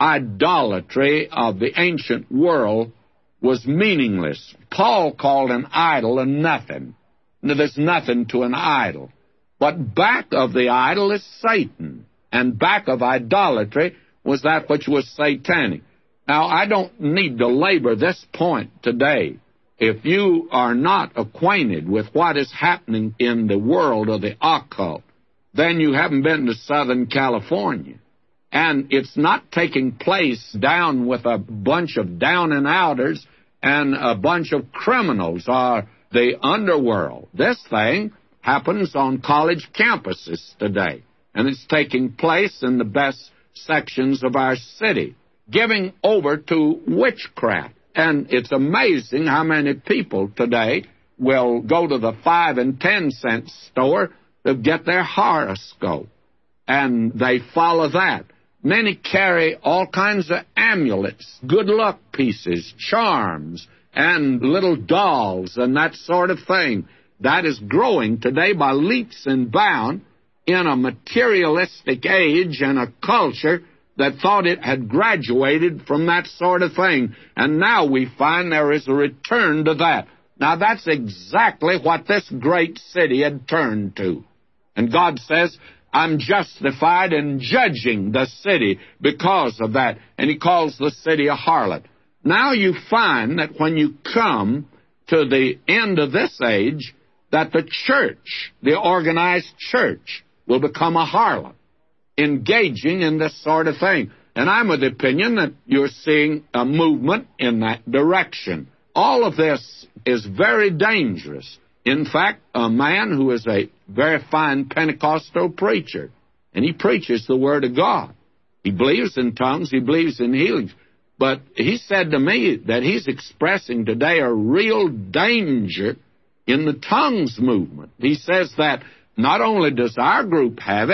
idolatry of the ancient world was meaningless. Paul called an idol a nothing. There's nothing to an idol. But back of the idol is Satan, and back of idolatry was that which was satanic. Now, I don't need to labor this point today. If you are not acquainted with what is happening in the world of the occult, then you haven't been to Southern California. And it's not taking place down with a bunch of down-and-outers and a bunch of criminals or the underworld. This thing happens on college campuses today, and it's taking place in the best sections of our city, giving over to witchcraft. And it's amazing how many people today will go to the five and ten cent store to get their horoscope, and they follow that. Many carry all kinds of amulets, good luck pieces, charms, and little dolls and that sort of thing. That is growing today by leaps and bounds in a materialistic age and a culture that thought it had graduated from that sort of thing. And now we find there is a return to that. Now, that's exactly what this great city had turned to. And God says, I'm justified in judging the city because of that. And he calls the city a harlot. Now you find that when you come to the end of this age, that the church, the organized church, will become a harlot, engaging in this sort of thing. And I'm of the opinion that you're seeing a movement in that direction. All of this is very dangerous. In fact, a man who is a very fine Pentecostal preacher, and he preaches the Word of God. He believes in tongues, he believes in healings. But he said to me that he's expressing today a real danger in the tongues movement. He says that not only does our group have it,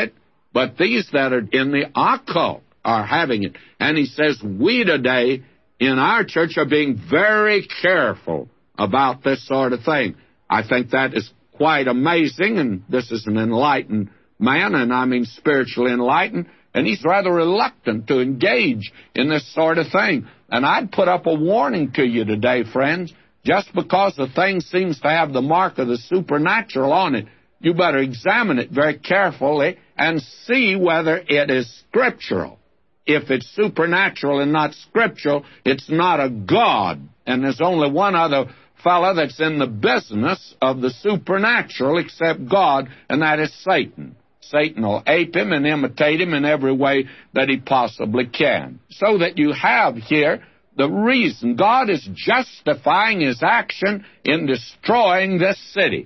but these that are in the occult are having it. And he says, we today in our church are being very careful about this sort of thing. I think that is quite amazing, and this is an enlightened man, and I mean spiritually enlightened, and he's rather reluctant to engage in this sort of thing. And I'd put up a warning to you today, friends, just because the thing seems to have the mark of the supernatural on it, you better examine it very carefully and see whether it is scriptural. If it's supernatural and not scriptural, it's not a god. And there's only one other fellow that's in the business of the supernatural except God, and that is Satan. Satan will ape him and imitate him in every way that he possibly can. So that you have here the reason God is justifying his action in destroying this city.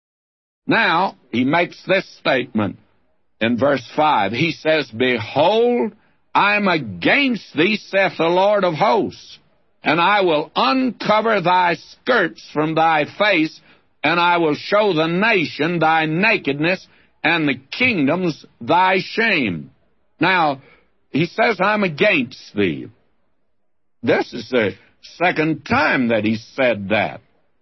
Now, he makes this statement in verse five. He says, behold, I am against thee, saith the Lord of hosts, and I will uncover thy skirts from thy face, and I will show the nation thy nakedness, and the kingdoms thy shame. Now, he says, I'm against thee. This is the second time that he said that.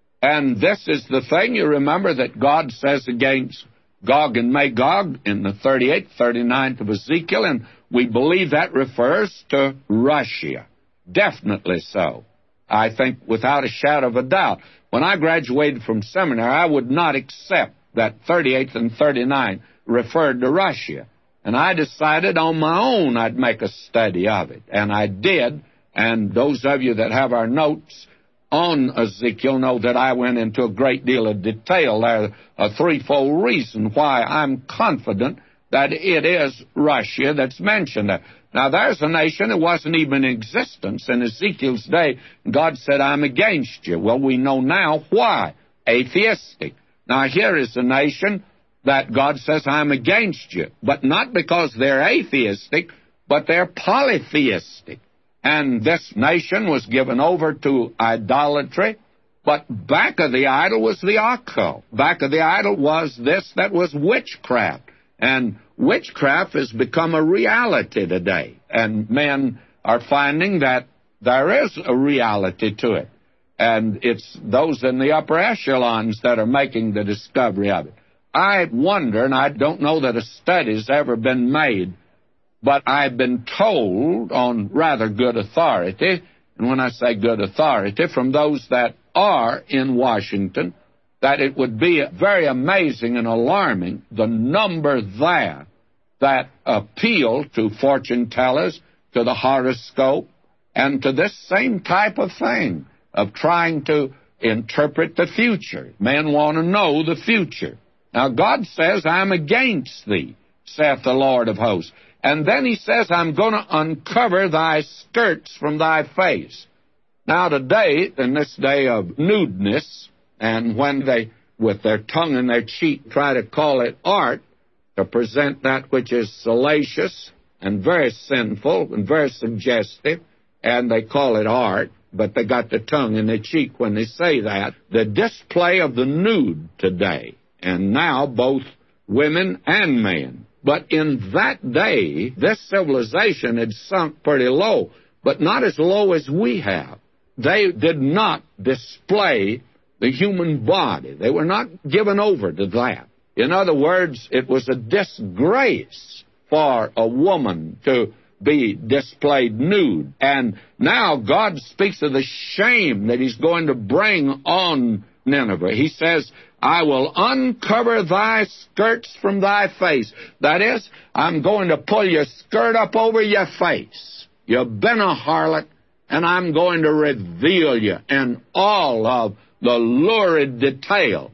And this is the thing, you remember, that God says against Gog and Magog in the thirty-eighth, thirty-ninth of Ezekiel, and we believe that refers to Russia. Definitely so. I think without a shadow of a doubt. When I graduated from seminary, I would not accept that thirty-eighth and thirty-ninth referred to Russia. And I decided on my own I'd make a study of it. And I did. And those of you that have our notes on Ezekiel know that I went into a great deal of detail there, a threefold reason why I'm confident that it is Russia that's mentioned there. Now, there's a nation that wasn't even in existence in Ezekiel's day. God said, I'm against you. Well, we know now why. Atheistic. Now, here is a nation that God says, I'm against you. But not because they're atheistic, but they're polytheistic. And this nation was given over to idolatry, but back of the idol was the occult. Back of the idol was this that was witchcraft. And witchcraft has become a reality today. And men are finding that there is a reality to it. And it's those in the upper echelons that are making the discovery of it. I wonder, and I don't know that a study's ever been made, but I've been told on rather good authority, and when I say good authority, from those that are in Washington, that it would be very amazing and alarming, the number there that appeal to fortune tellers, to the horoscope, and to this same type of thing of trying to interpret the future. Men want to know the future. Now, God says, I'm against thee, saith the Lord of hosts. And then he says, I'm going to uncover thy skirts from thy face. Now, today, in this day of nudeness, and when they, with their tongue in their cheek, try to call it art, to present that which is salacious and very sinful and very suggestive, and they call it art, but they got the tongue in their cheek when they say that. The display of the nude today, and now both women and men. But in that day, this civilization had sunk pretty low, but not as low as we have. They did not display the human body. They were not given over to that. In other words, it was a disgrace for a woman to be displayed nude. And now God speaks of the shame that he's going to bring on Nineveh. He says, I will uncover thy skirts from thy face. That is, I'm going to pull your skirt up over your face. You've been a harlot, and I'm going to reveal you in all of the lurid details.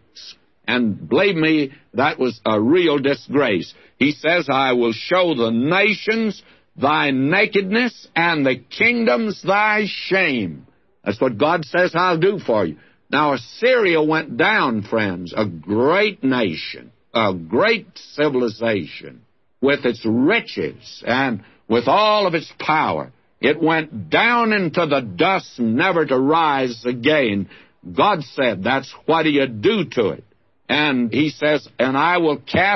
And believe me, that was a real disgrace. He says, I will show the nations thy nakedness and the kingdoms thy shame. That's what God says I'll do for you. Now, Assyria went down, friends, a great nation, a great civilization, with its riches and with all of its power. It went down into the dust, never to rise again. God said, that's what you do to it. And he says, and I will cast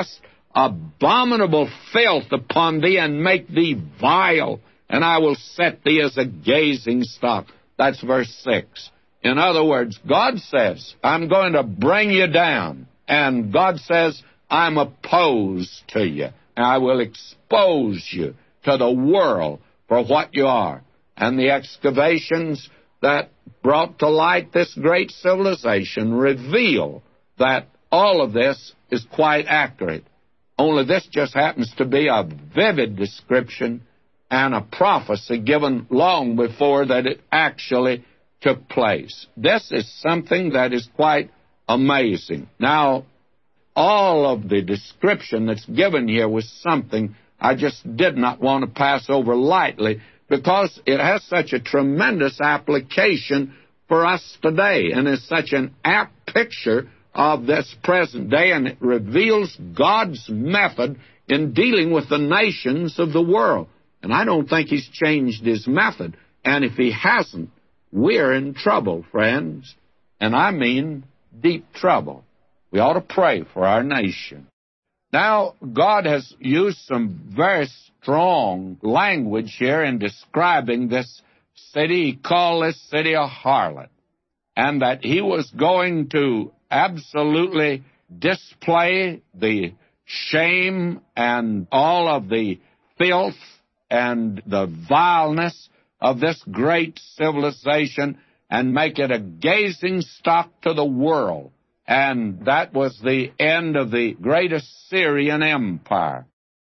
abominable filth upon thee, and make thee vile, and I will set thee as a gazing stock. That's verse six. In other words, God says, I'm going to bring you down. And God says, I'm opposed to you. And I will expose you to the world for what you are. And the excavations that brought to light this great civilization reveal that all of this is quite accurate. Only this just happens to be a vivid description and a prophecy given long before that it actually took place. This is something that is quite amazing. Now, all of the description that's given here was something I just did not want to pass over lightly, because it has such a tremendous application for us today, and is such an apt picture of this present day, and it reveals God's method in dealing with the nations of the world. And I don't think He's changed His method. And if He hasn't, we're in trouble, friends. And I mean deep trouble. We ought to pray for our nation. Now, God has used some very strong language here in describing this city. He called this city a harlot, and that He was going to absolutely display the shame and all of the filth and the vileness of this great civilization and make it a gazing stock to the world. And that was the end of the great Assyrian Empire.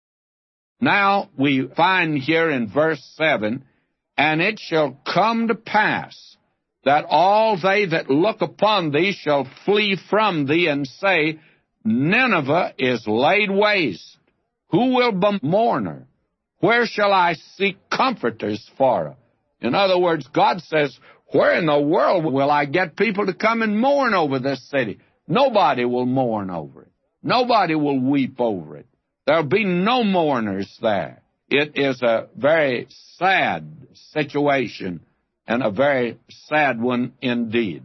Now we find here in verse seven, and it shall come to pass that all they that look upon thee shall flee from thee, and say, Nineveh is laid waste. Who will be mourner? Where shall I seek comforters for her? In other words, God says, where in the world will I get people to come and mourn over this city? Nobody will mourn over it. Nobody will weep over it. There'll be no mourners there. It is a very sad situation, and a very sad one indeed.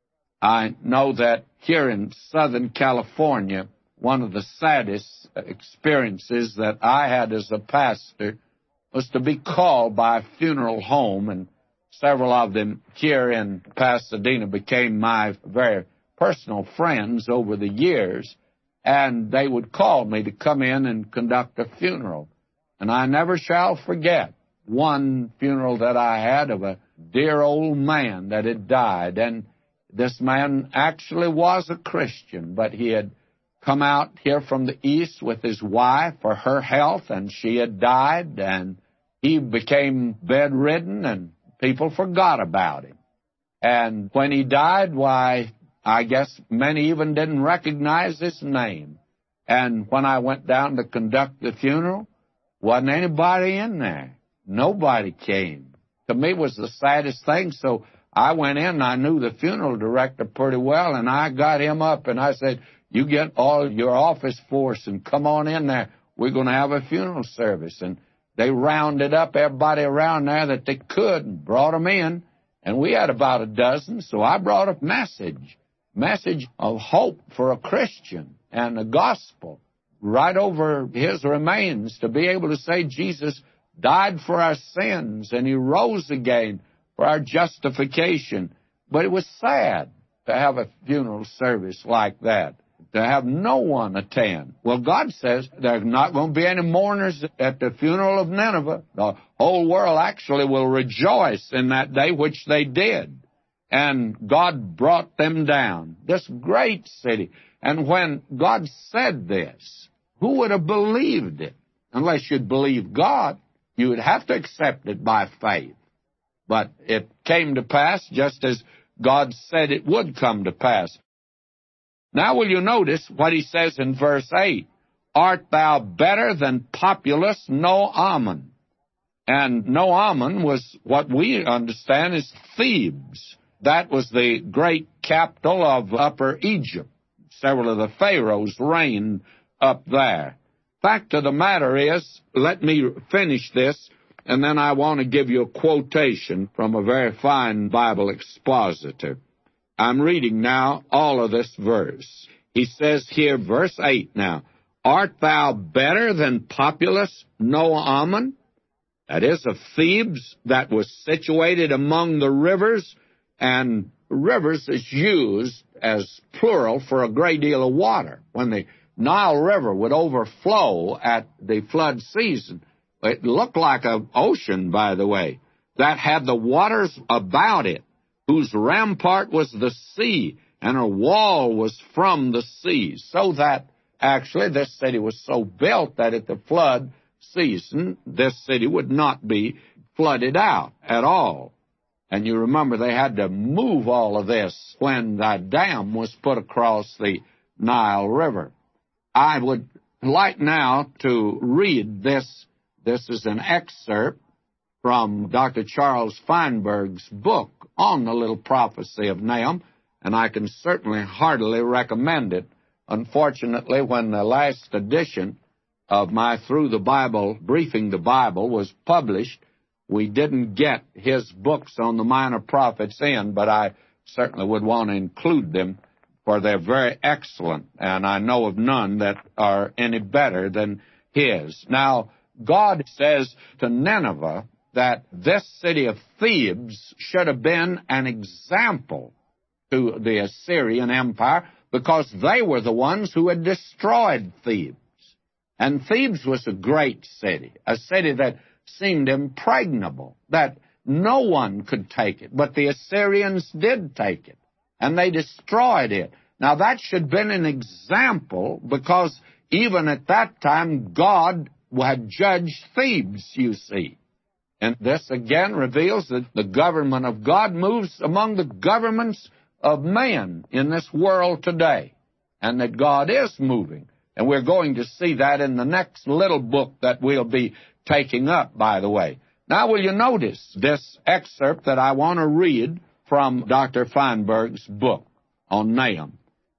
I know that here in Southern California, one of the saddest experiences that I had as a pastor was to be called by a funeral home, and several of them here in Pasadena became my very personal friends over the years, and they would call me to come in and conduct a funeral. And I never shall forget one funeral that I had of a dear old man that had died. And this man actually was a Christian, but he had come out here from the East with his wife for her health, and she had died, and he became bedridden, and people forgot about him. And when he died, why, I guess many even didn't recognize his name. And when I went down to conduct the funeral, wasn't anybody in there. Nobody came. To me, it was the saddest thing. So I went in, and I knew the funeral director pretty well, and I got him up, and I said, you get all your office force and come on in there. We're going to have a funeral service. And they rounded up everybody around there that they could and brought them in. And we had about a dozen, so I brought a message, message of hope for a Christian and the gospel right over his remains, to be able to say Jesus died for our sins and He rose again for our justification. But it was sad to have a funeral service like that, to have no one attend. Well, God says there's not going to be any mourners at the funeral of Nineveh. The whole world actually will rejoice in that day, which they did. And God brought them down, this great city. And when God said this, who would have believed it? Unless you'd believe God, you would have to accept it by faith. But it came to pass just as God said it would come to pass. Now will you notice what He says in verse eight? Art thou better than populous No-Aman? And No-Aman was what we understand as Thebes. That was the great capital of Upper Egypt. Several of the pharaohs reigned up there. Fact of the matter is, let me finish this, and then I want to give you a quotation from a very fine Bible expositor. I'm reading now all of this verse. He says here, verse eight now, Art thou better than populous No-Aman? That is, of Thebes, that was situated among the rivers, and rivers is used as plural for a great deal of water. When the Nile River would overflow at the flood season, it looked like an ocean, by the way, that had the waters about it, whose rampart was the sea, and her wall was from the sea, so that actually this city was so built that at the flood season, this city would not be flooded out at all. And you remember they had to move all of this when that dam was put across the Nile River. I would like now to read this. This is an excerpt from Doctor Charles Feinberg's book on the little prophecy of Nahum, and I can certainly heartily recommend it. Unfortunately, when the last edition of my Through the Bible, Briefing the Bible, was published, we didn't get his books on the minor prophets in, but I certainly would want to include them, for they're very excellent, and I know of none that are any better than his. Now, God says to Nineveh that this city of Thebes should have been an example to the Assyrian Empire, because they were the ones who had destroyed Thebes. And Thebes was a great city, a city that seemed impregnable, that no one could take it. But the Assyrians did take it, and they destroyed it. Now, that should have been an example, because even at that time, God had judged Thebes, you see. And this again reveals that the government of God moves among the governments of man in this world today, and that God is moving. And we're going to see that in the next little book that we'll be taking up, by the way. Now, will you notice this excerpt that I want to read from Doctor Feinberg's book on Nahum?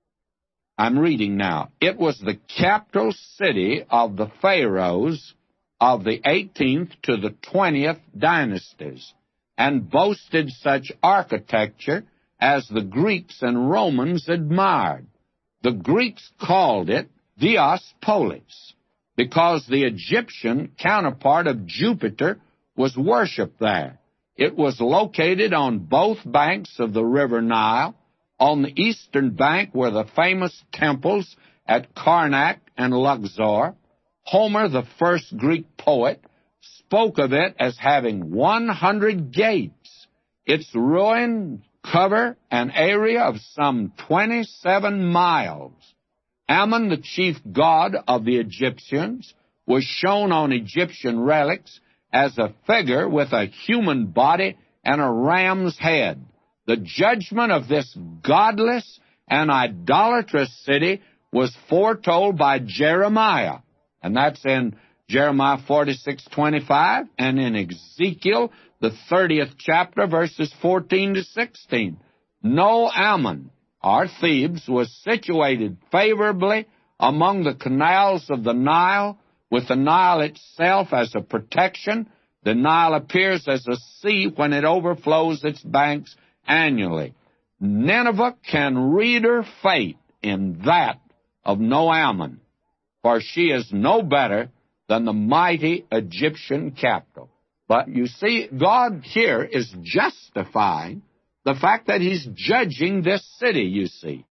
I'm reading now. It was the capital city of the pharaohs of the eighteenth to the twentieth dynasties, and boasted such architecture as the Greeks and Romans admired. The Greeks called it Diospolis, because the Egyptian counterpart of Jupiter was worshipped there. It was located on both banks of the river Nile. On the eastern bank were the famous temples at Karnak and Luxor. Homer, the first Greek poet, spoke of it as having one hundred gates. Its ruin cover an area of some twenty-seven miles. Ammon, the chief god of the Egyptians, was shown on Egyptian relics as a figure with a human body and a ram's head. The judgment of this godless and idolatrous city was foretold by Jeremiah, and that's in Jeremiah forty-six twenty-five, and in Ezekiel, the thirtieth chapter, verses fourteen to sixteen. No-Ammon, or Thebes, was situated favorably among the canals of the Nile, with the Nile itself as a protection. The Nile appears as a sea when it overflows its banks annually. Nineveh can read her fate in that of No-Ammon, for she is no better than the mighty Egyptian capital. But you see, God here is justifying the fact that he's judging this city, you see.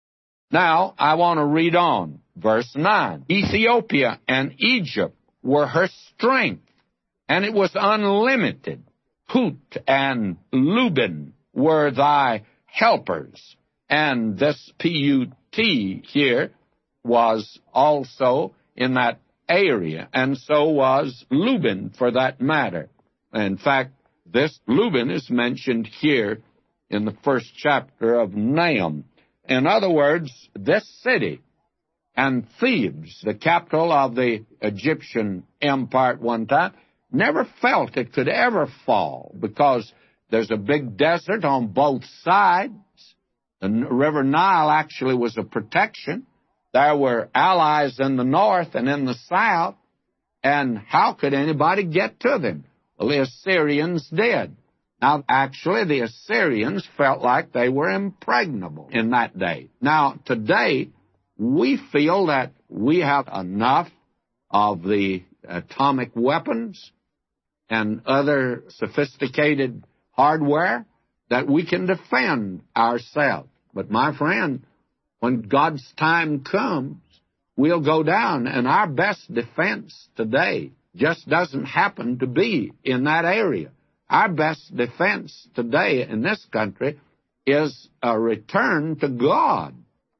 Now, I want to read on. Verse nine. Ethiopia and Egypt were her strength, and it was unlimited. Put and Luban were thy helpers. And this P U T here was also in that area, and so was Luban, for that matter. In fact, this Luban is mentioned here in the first chapter of Nahum. In other words, this city and Thebes, the capital of the Egyptian empire at one time, never felt it could ever fall, because there's a big desert on both sides. The river Nile actually was a protection. There were allies in the north and in the south, and how could anybody get to them? Well, the Assyrians did. Now, actually, the Assyrians felt like they were impregnable in that day. Now, today, we feel that we have enough of the atomic weapons and other sophisticated hardware that we can defend ourselves. But my friend, when God's time comes, we'll go down, and our best defense today just doesn't happen to be in that area. Our best defense today in this country is a return to God,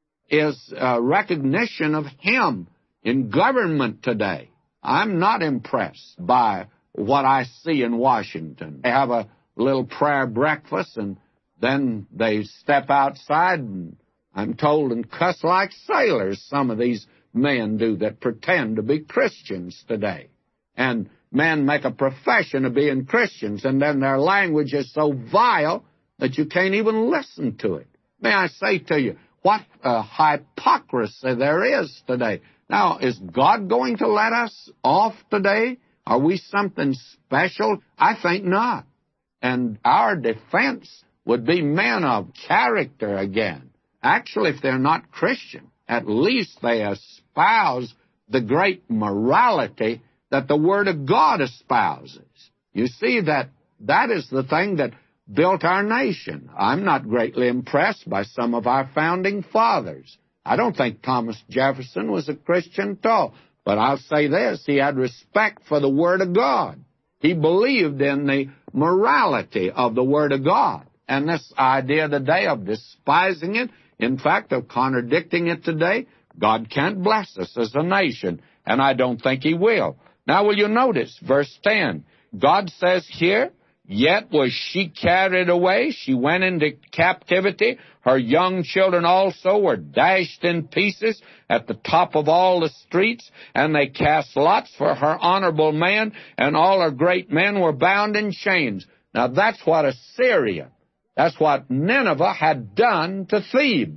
is a recognition of Him in government today. I'm not impressed by what I see in Washington. They have a little prayer breakfast, and then they step outside, and I'm told, and cuss like sailors, some of these men do that pretend to be Christians today. And men make a profession of being Christians, and then their language is so vile that you can't even listen to it. May I say to you, what a hypocrisy there is today. Now, is God going to let us off today? Are we something special? I think not. And our defense would be men of character again. Actually, if they're not Christian, at least they espouse the great morality that the Word of God espouses. You see, that that is the thing that built our nation. I'm not greatly impressed by some of our founding fathers. I don't think Thomas Jefferson was a Christian at all. But I'll say this, he had respect for the Word of God. He believed in the morality of the Word of God. And this idea today of despising it, in fact, of contradicting it today, God can't bless us as a nation, and I don't think He will. Now, will you notice verse ten? God says here, "Yet was she carried away, she went into captivity. Her young children also were dashed in pieces at the top of all the streets, and they cast lots for her honorable man, and all her great men were bound in chains." Now, that's what Assyria, that's what Nineveh had done to Thebes.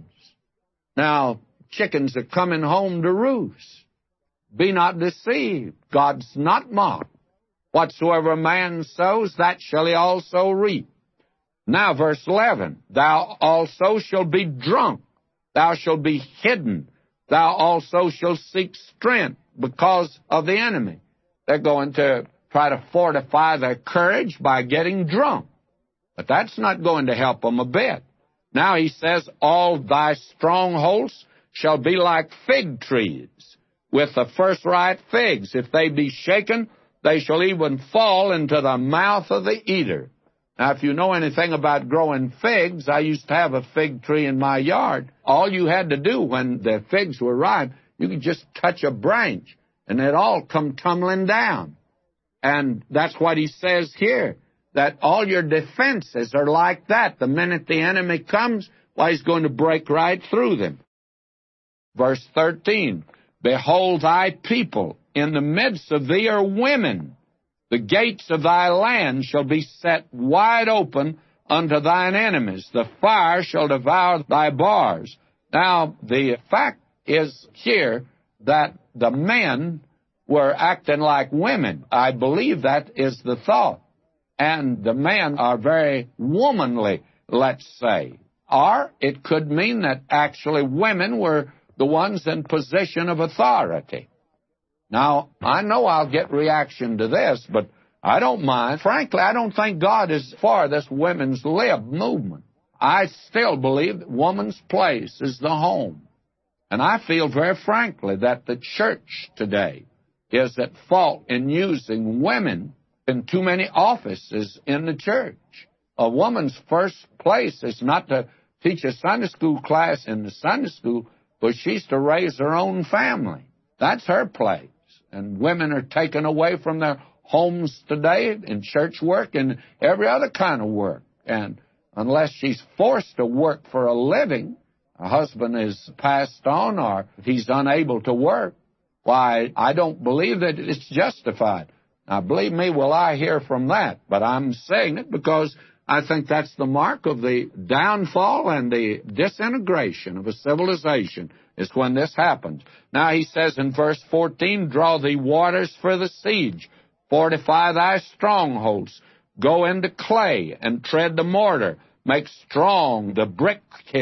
Now, chickens are coming home to roost. Be not deceived. God's not mocked. Whatsoever a man sows, that shall he also reap. Now, verse eleven, "Thou also shalt be drunk, thou shalt be hidden, thou also shalt seek strength because of the enemy." They're going to try to fortify their courage by getting drunk. But that's not going to help them a bit. Now he says, "All thy strongholds shall be like fig trees, with the first ripe figs. If they be shaken, they shall even fall into the mouth of the eater." Now, if you know anything about growing figs, I used to have a fig tree in my yard. All you had to do when the figs were ripe, you could just touch a branch, and they'd all come tumbling down. And that's what he says here, that all your defenses are like that. The minute the enemy comes, why, he's going to break right through them. Verse thirteen, "Behold, thy people in the midst of thee are women. The gates of thy land shall be set wide open unto thine enemies. The fire shall devour thy bars." Now, the fact is here that the men were acting like women. I believe that is the thought. And the men are very womanly, let's say. Or it could mean that actually women were the ones in position of authority. Now, I know I'll get reaction to this, but I don't mind. Frankly, I don't think God is for this women's lib movement. I still believe that woman's place is the home. And I feel very frankly that the church today is at fault in using women in too many offices in the church. A woman's first place is not to teach a Sunday school class in the Sunday school, but she's to raise her own family. That's her place. And women are taken away from their homes today in church work and every other kind of work. And unless she's forced to work for a living, a husband is passed on or he's unable to work, why, I don't believe that it's justified. Now, believe me, will I hear from that? But I'm saying it because I think that's the mark of the downfall and the disintegration of a civilization, is when this happens. Now he says in verse fourteen, "Draw thee waters for the siege, fortify thy strongholds, go into clay and tread the mortar, make strong the brick kiln."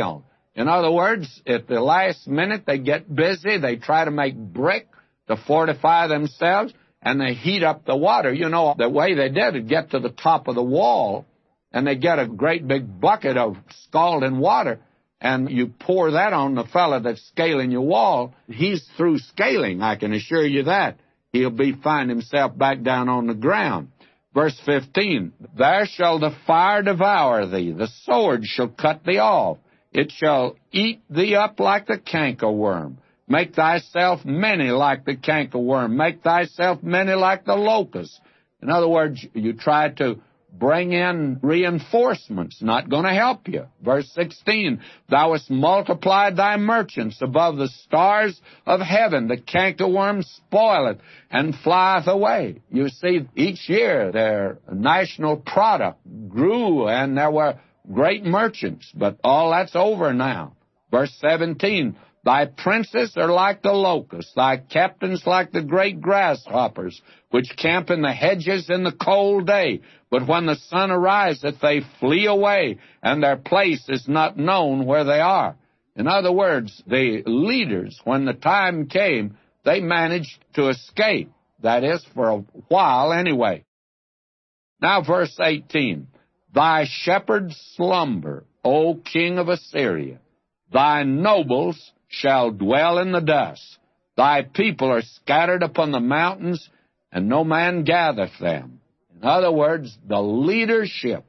In other words, at the last minute, they get busy. They try to make brick to fortify themselves, and they heat up the water. You know, the way they did it, get to the top of the wall, and they get a great big bucket of scalding water, and you pour that on the fellow that's scaling your wall. He's through scaling, I can assure you that. He'll be find himself back down on the ground. Verse fifteen, there shall the fire devour thee, the sword shall cut thee off. It shall eat thee up like the cankerworm. Make thyself many like the cankerworm. Make thyself many like the locust. In other words, you try to bring in reinforcements, not going to help you. Verse sixteen, thou hast multiplied thy merchants above the stars of heaven. The cankerworm spoileth and flieth away. You see, each year their national product grew, and there were great merchants, but all that's over now. Verse seventeen, thy princes are like the locusts, thy captains like the great grasshoppers, which camp in the hedges in the cold day. But when the sun ariseth, they flee away, and their place is not known where they are. In other words, the leaders, when the time came, they managed to escape. That is, for a while anyway. Now, verse eighteen, thy shepherds slumber, O king of Assyria. Thy nobles shall dwell in the dust. Thy people are scattered upon the mountains, and no man gathereth them. In other words, the leadership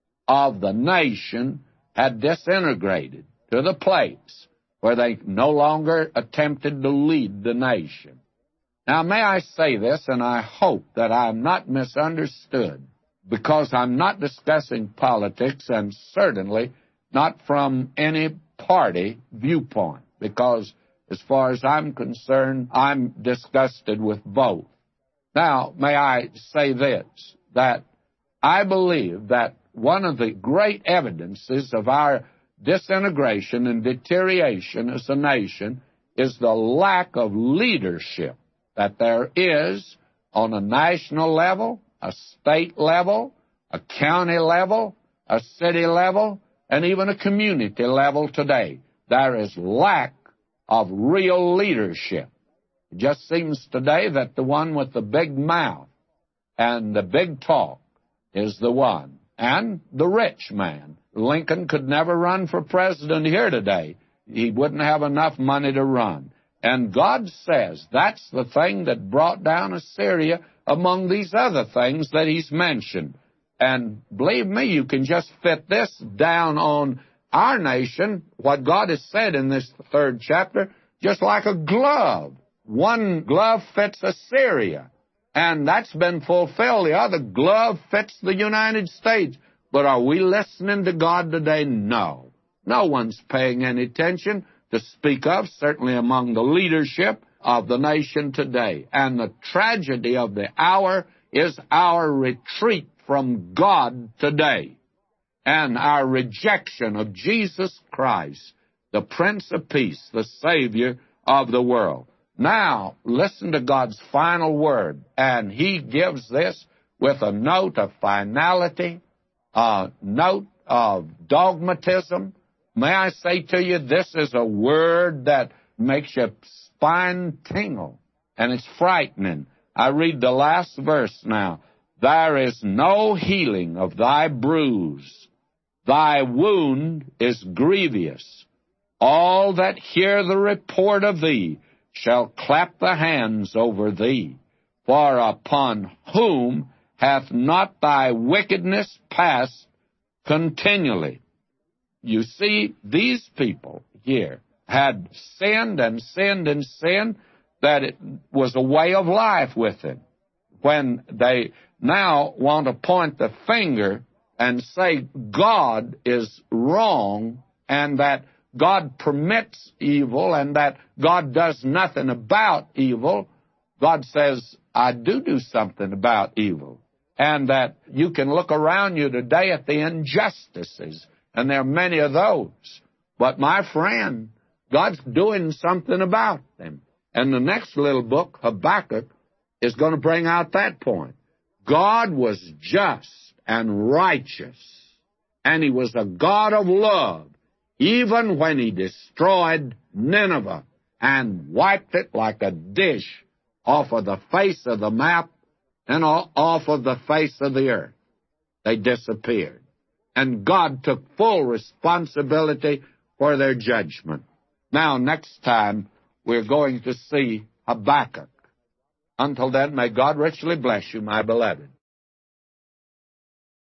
of the nation had disintegrated to the place where they no longer attempted to lead the nation. Now, may I say this, and I hope that I'm not misunderstood, because I'm not discussing politics, and certainly not from any party viewpoint, because as far as I'm concerned, I'm disgusted with both. Now, may I say this, that I believe that one of the great evidences of our disintegration and deterioration as a nation is the lack of leadership that there is on a national level, a state level, a county level, a city level, and even a community level today. There is lack of real leadership. It just seems today that the one with the big mouth and the big talk is the one. And the rich man. Lincoln could never run for president here today. He wouldn't have enough money to run. And God says that's the thing that brought down Assyria among these other things that he's mentioned. And believe me, you can just fit this down on our nation, what God has said in this third chapter, just like a glove. One glove fits Assyria, and that's been fulfilled. The other glove fits the United States. But are we listening to God today? No. No one's paying any attention to speak of, certainly among the leadership of the nation today. And the tragedy of the hour is our retreat from God today and our rejection of Jesus Christ, the Prince of Peace, the Savior of the world. Now, listen to God's final word, and he gives this with a note of finality, a note of dogmatism. May I say to you, this is a word that makes your spine tingle, and it's frightening. I read the last verse now. There is no healing of thy bruise. Thy wound is grievous. All that hear the report of thee shall clap the hands over thee. For upon whom hath not thy wickedness passed continually? You see, these people here had sinned and sinned and sinned, that it was a way of life with them. When they now want to point the finger and say God is wrong, and that God permits evil, and that God does nothing about evil, God says, I do do something about evil. And that you can look around you today at the injustices, and there are many of those. But my friend, God's doing something about them. And the next little book, Habakkuk, is going to bring out that point. God was just and righteous, and he was a God of love. even when he destroyed Nineveh and wiped it like a dish off of the face of the map and off of the face of the earth. They disappeared. And God took full responsibility for their judgment. Now, next time, we're going to see Habakkuk. Until then, may God richly bless you, my beloved.